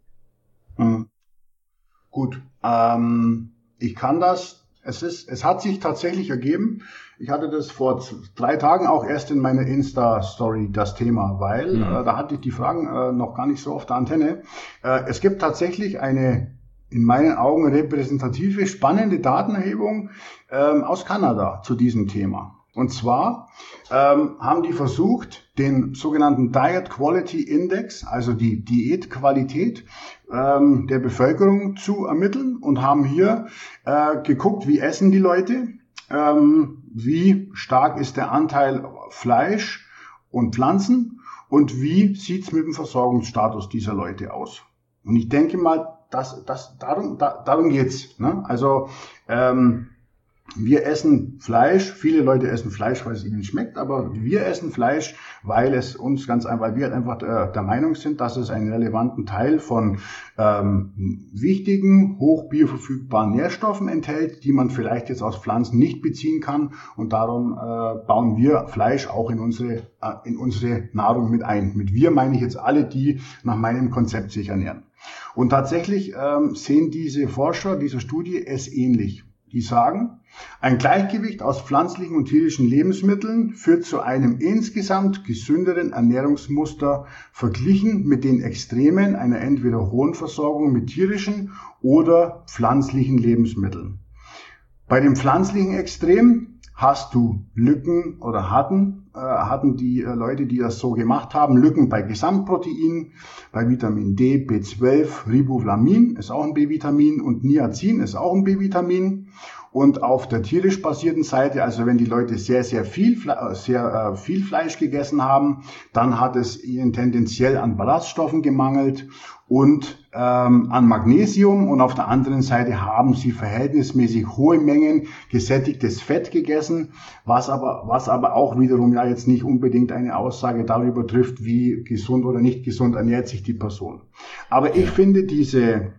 Mhm. Gut, ähm, ich kann das, es ist, es hat sich tatsächlich ergeben. Ich hatte das vor z- drei Tagen auch erst in meiner Insta-Story, das Thema, weil Mhm. äh, da hatte ich die Fragen äh, noch gar nicht so auf der Antenne. Äh, es gibt tatsächlich eine, in meinen Augen repräsentative, spannende Datenerhebung ähm, aus Kanada zu diesem Thema. Und zwar ähm, haben die versucht, den sogenannten Diet Quality Index, also die Diätqualität ähm, der Bevölkerung zu ermitteln und haben hier äh, geguckt, wie essen die Leute, ähm, wie stark ist der Anteil Fleisch und Pflanzen und wie sieht's mit dem Versorgungsstatus dieser Leute aus. Und ich denke mal, das, das, darum, da, darum geht's. Ne? Also ähm, wir essen Fleisch, viele Leute essen Fleisch, weil es ihnen schmeckt, aber wir essen Fleisch, weil es uns ganz einfach, weil wir halt einfach der, der Meinung sind, dass es einen relevanten Teil von ähm, wichtigen, hoch bioverfügbaren Nährstoffen enthält, die man vielleicht jetzt aus Pflanzen nicht beziehen kann, und darum äh, bauen wir Fleisch auch in unsere, äh, in unsere Nahrung mit ein. Mit wir meine ich jetzt alle, die nach meinem Konzept sich ernähren. Und tatsächlich ähm, sehen diese Forscher dieser Studie es ähnlich. Die sagen, ein Gleichgewicht aus pflanzlichen und tierischen Lebensmitteln führt zu einem insgesamt gesünderen Ernährungsmuster verglichen mit den Extremen einer entweder hohen Versorgung mit tierischen oder pflanzlichen Lebensmitteln. Bei dem pflanzlichen Extrem hast du Lücken oder hatten, äh, hatten die äh, Leute, die das so gemacht haben, Lücken bei Gesamtproteinen, bei Vitamin D, B zwölf, Riboflamin ist auch ein B-Vitamin und Niacin ist auch ein B-Vitamin. Und auf der tierisch basierten Seite, also wenn die Leute sehr, sehr viel, sehr äh, viel Fleisch gegessen haben, dann hat es ihnen tendenziell an Ballaststoffen gemangelt und ähm, an Magnesium. Und auf der anderen Seite haben sie verhältnismäßig hohe Mengen gesättigtes Fett gegessen, was aber, was aber auch wiederum ja jetzt nicht unbedingt eine Aussage darüber trifft, wie gesund oder nicht gesund ernährt sich die Person. Aber ich finde diese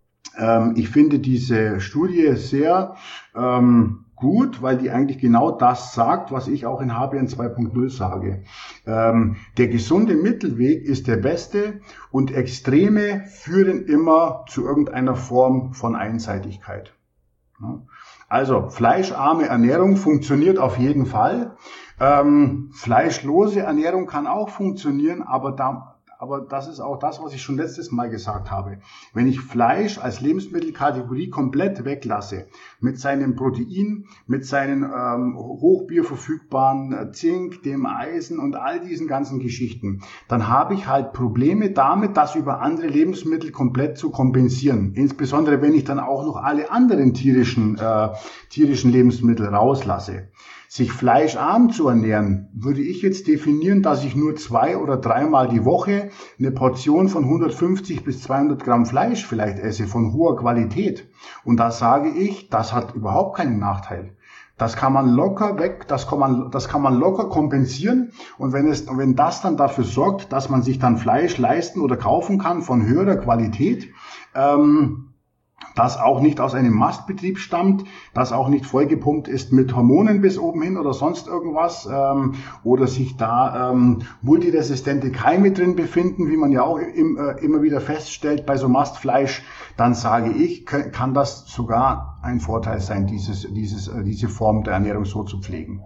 Ich finde diese Studie sehr ähm, gut, weil die eigentlich genau das sagt, was ich auch in H B N zwei Punkt null sage. Ähm, der gesunde Mittelweg ist der beste und Extreme führen immer zu irgendeiner Form von Einseitigkeit. Ja. Also fleischarme Ernährung funktioniert auf jeden Fall. Ähm, fleischlose Ernährung kann auch funktionieren, aber da Aber das ist auch das, was ich schon letztes Mal gesagt habe. Wenn ich Fleisch als Lebensmittelkategorie komplett weglasse, mit seinem Protein, mit seinen ähm, hochbioverfügbaren Zink, dem Eisen und all diesen ganzen Geschichten, dann habe ich halt Probleme damit, das über andere Lebensmittel komplett zu kompensieren. Insbesondere, wenn ich dann auch noch alle anderen tierischen, äh, tierischen Lebensmittel rauslasse. Sich fleischarm zu ernähren, würde ich jetzt definieren, dass ich nur zwei oder dreimal die Woche eine Portion von hundertfünfzig bis zweihundert Gramm Fleisch vielleicht esse, von hoher Qualität. Und da sage ich, das hat überhaupt keinen Nachteil. Das kann man locker weg, das kann man, das kann man locker kompensieren. Und wenn es, wenn das dann dafür sorgt, dass man sich dann Fleisch leisten oder kaufen kann von höherer Qualität, ähm, das auch nicht aus einem Mastbetrieb stammt, das auch nicht vollgepumpt ist mit Hormonen bis oben hin oder sonst irgendwas, ähm, oder sich da ähm, multiresistente Keime drin befinden, wie man ja auch im, äh, immer wieder feststellt bei so Mastfleisch, dann sage ich, kann, kann das sogar ein Vorteil sein, dieses, dieses, äh, diese Form der Ernährung so zu pflegen.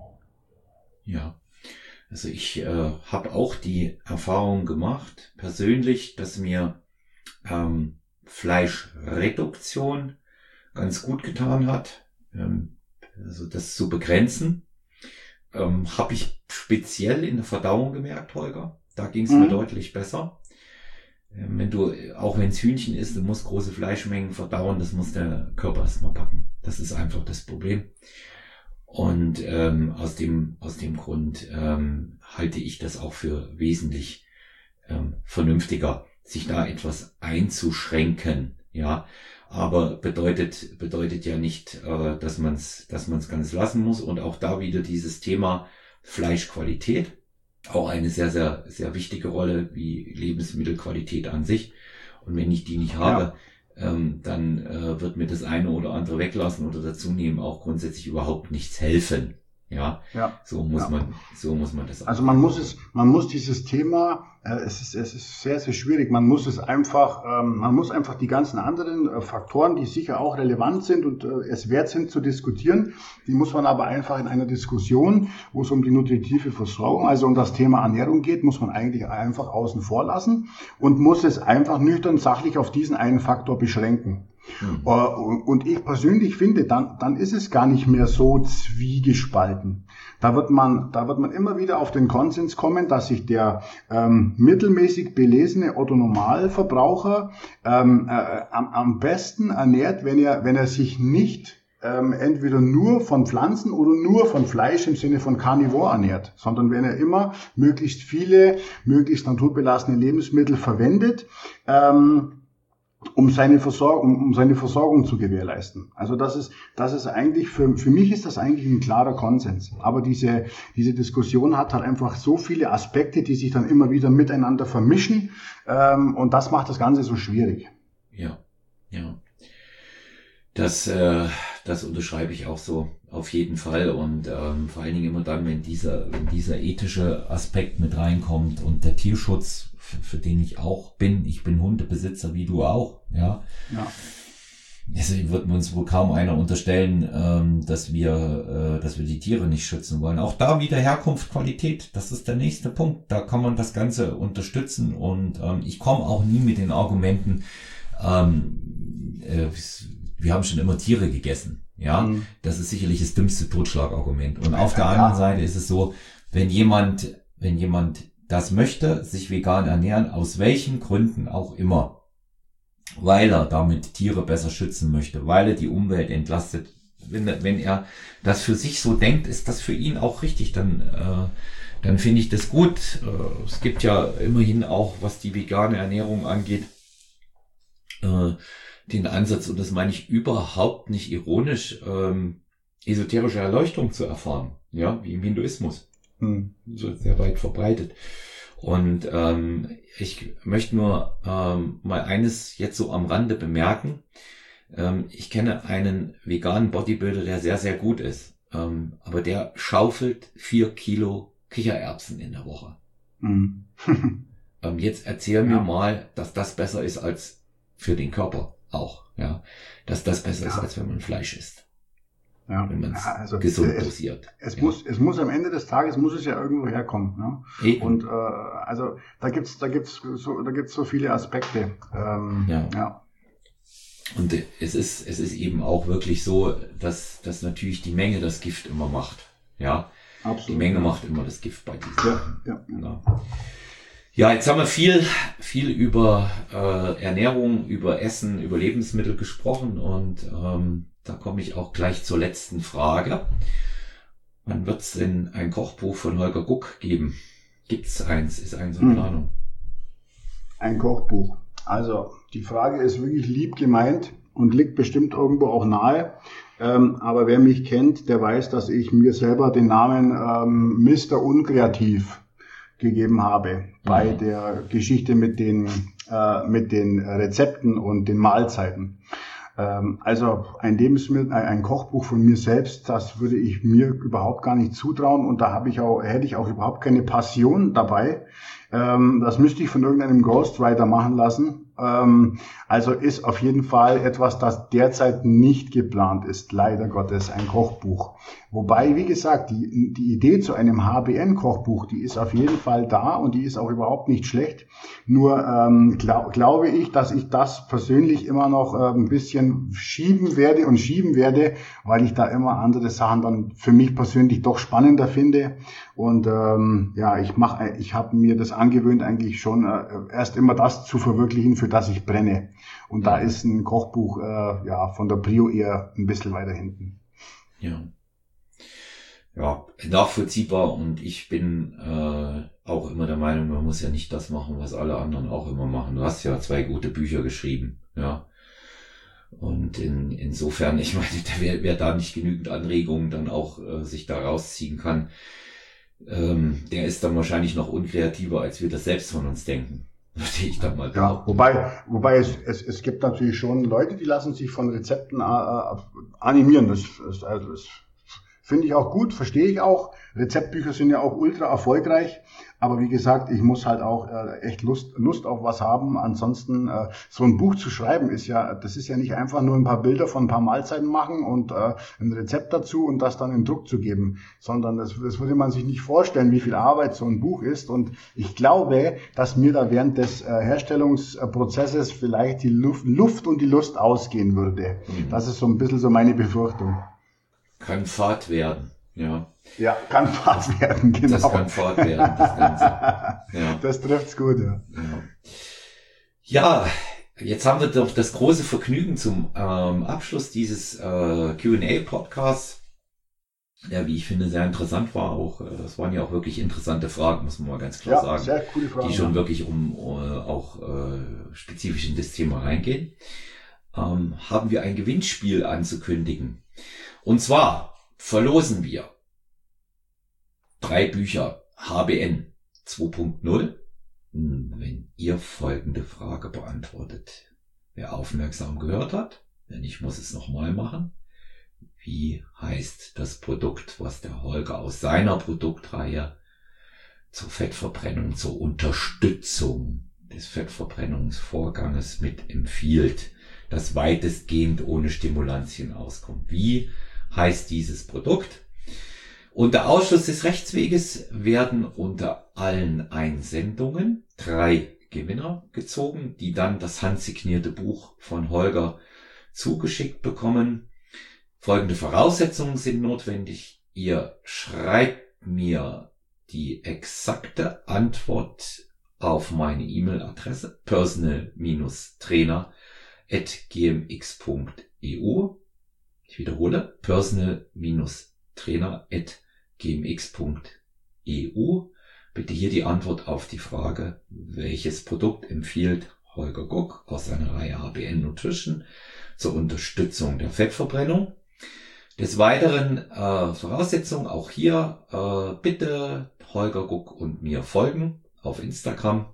Ja, also ich äh, habe auch die Erfahrung gemacht, persönlich, dass mir ähm, Fleischreduktion ganz gut getan hat, ähm, also das zu begrenzen, ähm, habe ich speziell in der Verdauung gemerkt, Holger. Da ging es mhm. mir deutlich besser. Ähm, wenn du, auch wenn es Hühnchen ist, du musst große Fleischmengen verdauen, das muss der Körper erstmal packen. Das ist einfach das Problem. Und ähm, aus dem aus dem Grund ähm, halte ich das auch für wesentlich ähm, vernünftiger, sich da etwas einzuschränken, ja, aber bedeutet bedeutet ja nicht, äh, dass man es dass man es ganz lassen muss. Und auch da wieder dieses Thema Fleischqualität, auch eine sehr sehr sehr wichtige Rolle wie Lebensmittelqualität an sich. Und wenn ich die nicht habe, ja. ähm, dann äh, wird mir das eine oder andere weglassen oder dazu nehmen auch grundsätzlich überhaupt nichts helfen. Ja, ja. so muss ja. man, so muss man das. Also man muss es, man muss dieses Thema, äh, es ist, es ist sehr, sehr schwierig. Man muss es einfach, ähm, man muss einfach die ganzen anderen äh, Faktoren, die sicher auch relevant sind und äh, es wert sind zu diskutieren, die muss man aber einfach in einer Diskussion, wo es um die nutritive Versorgung, also um das Thema Ernährung geht, muss man eigentlich einfach außen vor lassen und muss es einfach nüchtern sachlich auf diesen einen Faktor beschränken. Mhm. Und ich persönlich finde, dann, dann ist es gar nicht mehr so zwiegespalten. Da wird man, da wird man immer wieder auf den Konsens kommen, dass sich der ähm, mittelmäßig belesene Otto-Normalverbraucher ähm, äh, am, am besten ernährt, wenn er, wenn er sich nicht ähm, entweder nur von Pflanzen oder nur von Fleisch im Sinne von Carnivore ernährt, sondern wenn er immer möglichst viele, möglichst naturbelassene Lebensmittel verwendet, ähm, um seine Versorgung, um seine Versorgung zu gewährleisten. Also das ist, das ist eigentlich, für, für mich ist das eigentlich ein klarer Konsens. Aber diese, diese Diskussion hat halt einfach so viele Aspekte, die sich dann immer wieder miteinander vermischen, ähm, und das macht das Ganze so schwierig. Ja, ja. Das, äh, das unterschreibe ich auch so auf jeden Fall und ähm, vor allen Dingen immer dann, wenn dieser, wenn dieser ethische Aspekt mit reinkommt und der Tierschutz, für, für den ich auch bin. Ich bin Hundebesitzer wie du auch, ja. Ja. Deswegen wird uns wohl kaum einer unterstellen, ähm, dass wir, äh, dass wir die Tiere nicht schützen wollen. Auch da wieder Herkunft, Qualität. Das ist der nächste Punkt. Da kann man das Ganze unterstützen und ähm, ich komme auch nie mit den Argumenten, ähm, äh, wir haben schon immer Tiere gegessen. Ja, mhm. Das ist sicherlich das dümmste Totschlagargument. Und auf der ja, anderen ja. Seite ist es so, wenn jemand, wenn jemand das möchte, sich vegan ernähren, aus welchen Gründen auch immer, weil er damit Tiere besser schützen möchte, weil er die Umwelt entlastet, wenn, wenn er das für sich so denkt, ist das für ihn auch richtig, dann, äh, dann finde ich das gut. Äh, es gibt ja immerhin auch, was die vegane Ernährung angeht, äh, den Ansatz, und das meine ich überhaupt nicht ironisch, ähm, esoterische Erleuchtung zu erfahren, ja, wie im Hinduismus. Hm. So sehr weit verbreitet. Und ähm, ich möchte nur ähm, mal eines jetzt so am Rande bemerken. Ähm, ich kenne einen veganen Bodybuilder, der sehr, sehr gut ist. Ähm, aber der schaufelt vier Kilo Kichererbsen in der Woche. Hm. ähm, jetzt erzähl mir ja. mal, dass das besser ist als für den Körper auch. Ja, dass das besser ja. ist, als wenn man Fleisch isst. Ja, wenn man es ja, also gesund es, dosiert. Es ja. muss, es muss am Ende des Tages muss es ja irgendwo herkommen. Ne? Und äh, also da gibt's, da gibt's so, da gibt's so viele Aspekte. Ähm, ja. ja. Und es ist, es ist eben auch wirklich so, dass, dass natürlich die Menge das Gift immer macht. Ja, absolut. Die Menge ja. macht immer das Gift bei diesen. Ja, ja, ja. Ja, jetzt haben wir viel, viel über äh, Ernährung, über Essen, über Lebensmittel gesprochen, und ähm, da komme ich auch gleich zur letzten Frage. Wann wird es denn ein Kochbuch von Holger Guck geben? Gibt's eins? Ist eins in Planung? Ein Kochbuch. Also die Frage ist wirklich lieb gemeint und liegt bestimmt irgendwo auch nahe. Ähm, aber wer mich kennt, der weiß, dass ich mir selber den Namen ähm, Mister Unkreativ gegeben habe bei mhm. der Geschichte mit den äh, mit den Rezepten und den Mahlzeiten. Ähm, also ein Lebensmittel, ein Kochbuch von mir selbst, das würde ich mir überhaupt gar nicht zutrauen, und da habe ich auch hätte ich auch überhaupt keine Passion dabei. Ähm, das müsste ich von irgendeinem Ghostwriter machen lassen. Ähm, also ist auf jeden Fall etwas, das derzeit nicht geplant ist, leider Gottes, ein Kochbuch. Wobei, wie gesagt, die, die Idee zu einem H B N-Kochbuch, die ist auf jeden Fall da und die ist auch überhaupt nicht schlecht. Nur ähm, glaub, glaube ich, dass ich das persönlich immer noch äh, ein bisschen schieben werde und schieben werde, weil ich da immer andere Sachen dann für mich persönlich doch spannender finde. Und ähm, ja, ich mache, ich habe mir das angewöhnt, eigentlich schon äh, erst immer das zu verwirklichen, für das ich brenne. Und da ist ein Kochbuch äh, ja von der Prio eher ein bisschen weiter hinten. Ja. Ja, nachvollziehbar, und ich bin äh, auch immer der Meinung, man muss ja nicht das machen, was alle anderen auch immer machen. Du hast ja zwei gute Bücher geschrieben, ja. Und in, insofern, ich meine, wer, wer da nicht genügend Anregungen dann auch äh, sich da rausziehen kann, ähm, der ist dann wahrscheinlich noch unkreativer, als wir das selbst von uns denken. Verstehe ich dann mal. Ja, wobei, wobei es, es, es gibt natürlich schon Leute, die lassen sich von Rezepten äh, animieren. Das, das, also das finde ich auch gut, verstehe ich auch. Rezeptbücher sind ja auch ultra erfolgreich. Aber wie gesagt, ich muss halt auch äh, echt Lust, Lust auf was haben. Ansonsten, äh, so ein Buch zu schreiben ist ja, das ist ja nicht einfach nur ein paar Bilder von ein paar Mahlzeiten machen und äh, ein Rezept dazu und das dann in Druck zu geben, sondern das, das würde man sich nicht vorstellen, wie viel Arbeit so ein Buch ist. Und ich glaube, dass mir da während des äh, Herstellungsprozesses vielleicht die Luft, Luft und die Lust ausgehen würde. Mhm. Das ist so ein bisschen so meine Befürchtung. Kann Fahrt werden, ja. Ja, kann Fahrt werden, genau. Das kann Fahrt werden, das Ganze. Ja. Das trifft's gut, ja. ja. Ja, jetzt haben wir doch das große Vergnügen zum ähm, Abschluss dieses äh, Q and A-Podcasts, der, wie ich finde, sehr interessant war. Auch es waren ja auch wirklich interessante Fragen, muss man mal ganz klar ja, sagen, sehr coole Fragen, die schon ja. wirklich um äh, auch äh, spezifisch in das Thema reingehen. Ähm, haben wir ein Gewinnspiel anzukündigen. Und zwar verlosen wir drei Bücher H B N zwei Punkt null, wenn ihr folgende Frage beantwortet. Wer aufmerksam gehört hat, wenn nicht, muss es nochmal machen. Wie heißt das Produkt, was der Holger aus seiner Produktreihe zur Fettverbrennung, zur Unterstützung des Fettverbrennungsvorganges mit empfiehlt, das weitestgehend ohne Stimulantien auskommt? Wie heißt dieses Produkt? Unter Ausschluss des Rechtsweges werden unter allen Einsendungen drei Gewinner gezogen, die dann das handsignierte Buch von Holger zugeschickt bekommen. Folgende Voraussetzungen sind notwendig. Ihr schreibt mir die exakte Antwort auf meine E-Mail-Adresse personal Trainer at g m x punkt e u. Ich wiederhole, personal Trainer at g m x punkt e u. Bitte hier die Antwort auf die Frage, welches Produkt empfiehlt Holger Guck aus seiner Reihe H B N Nutrition zur Unterstützung der Fettverbrennung. Des Weiteren äh, Voraussetzung auch hier, äh, bitte Holger Guck und mir folgen auf Instagram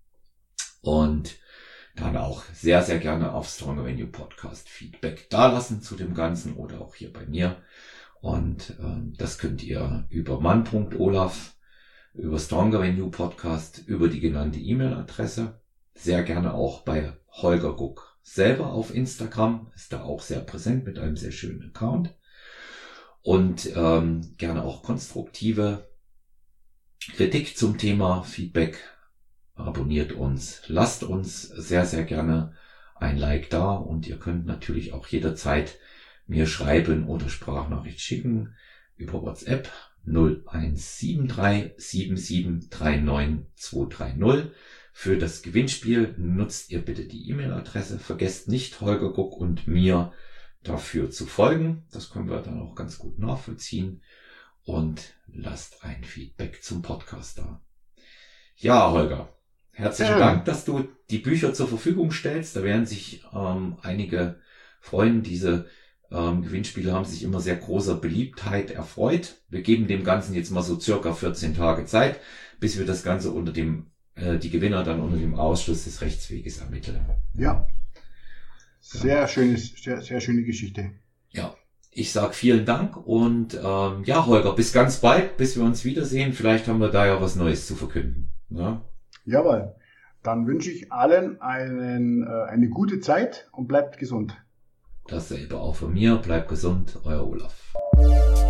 und dann auch sehr, sehr gerne auf Stronger Than You Podcast Feedback dalassen zu dem Ganzen oder auch hier bei mir. Und äh, das könnt ihr über mann punkt olaf, über Stronger Than You Podcast, über die genannte E-Mail-Adresse. Sehr gerne auch bei Holger Guck selber auf Instagram, ist da auch sehr präsent mit einem sehr schönen Account. Und ähm, gerne auch konstruktive Kritik zum Thema, Feedback. Abonniert uns, lasst uns sehr, sehr gerne ein Like da und ihr könnt natürlich auch jederzeit mir schreiben oder Sprachnachricht schicken über WhatsApp null eins sieben drei sieben sieben drei neun zwei drei null. Für das Gewinnspiel nutzt ihr bitte die E-Mail-Adresse. Vergesst nicht, Holger Guck und mir dafür zu folgen. Das können wir dann auch ganz gut nachvollziehen. Und lasst ein Feedback zum Podcast da. Ja, Holger, herzlichen Ja. Dank, dass du die Bücher zur Verfügung stellst. Da werden sich ähm, einige freuen. Diese ähm, Gewinnspiele haben sich immer sehr großer Beliebtheit erfreut. Wir geben dem Ganzen jetzt mal so circa vierzehn Tage Zeit, bis wir das Ganze unter dem, äh, die Gewinner dann unter dem Ausschluss des Rechtsweges ermitteln. Ja. Sehr schönes, sehr, sehr schöne Geschichte. Ja. Ich sag vielen Dank und ähm, ja, Holger, bis ganz bald, bis wir uns wiedersehen. Vielleicht haben wir da ja was Neues zu verkünden. Ja? Jawohl. Dann wünsche ich allen einen, äh, eine gute Zeit und bleibt gesund. Dasselbe auch von mir. Bleibt gesund, euer Olaf.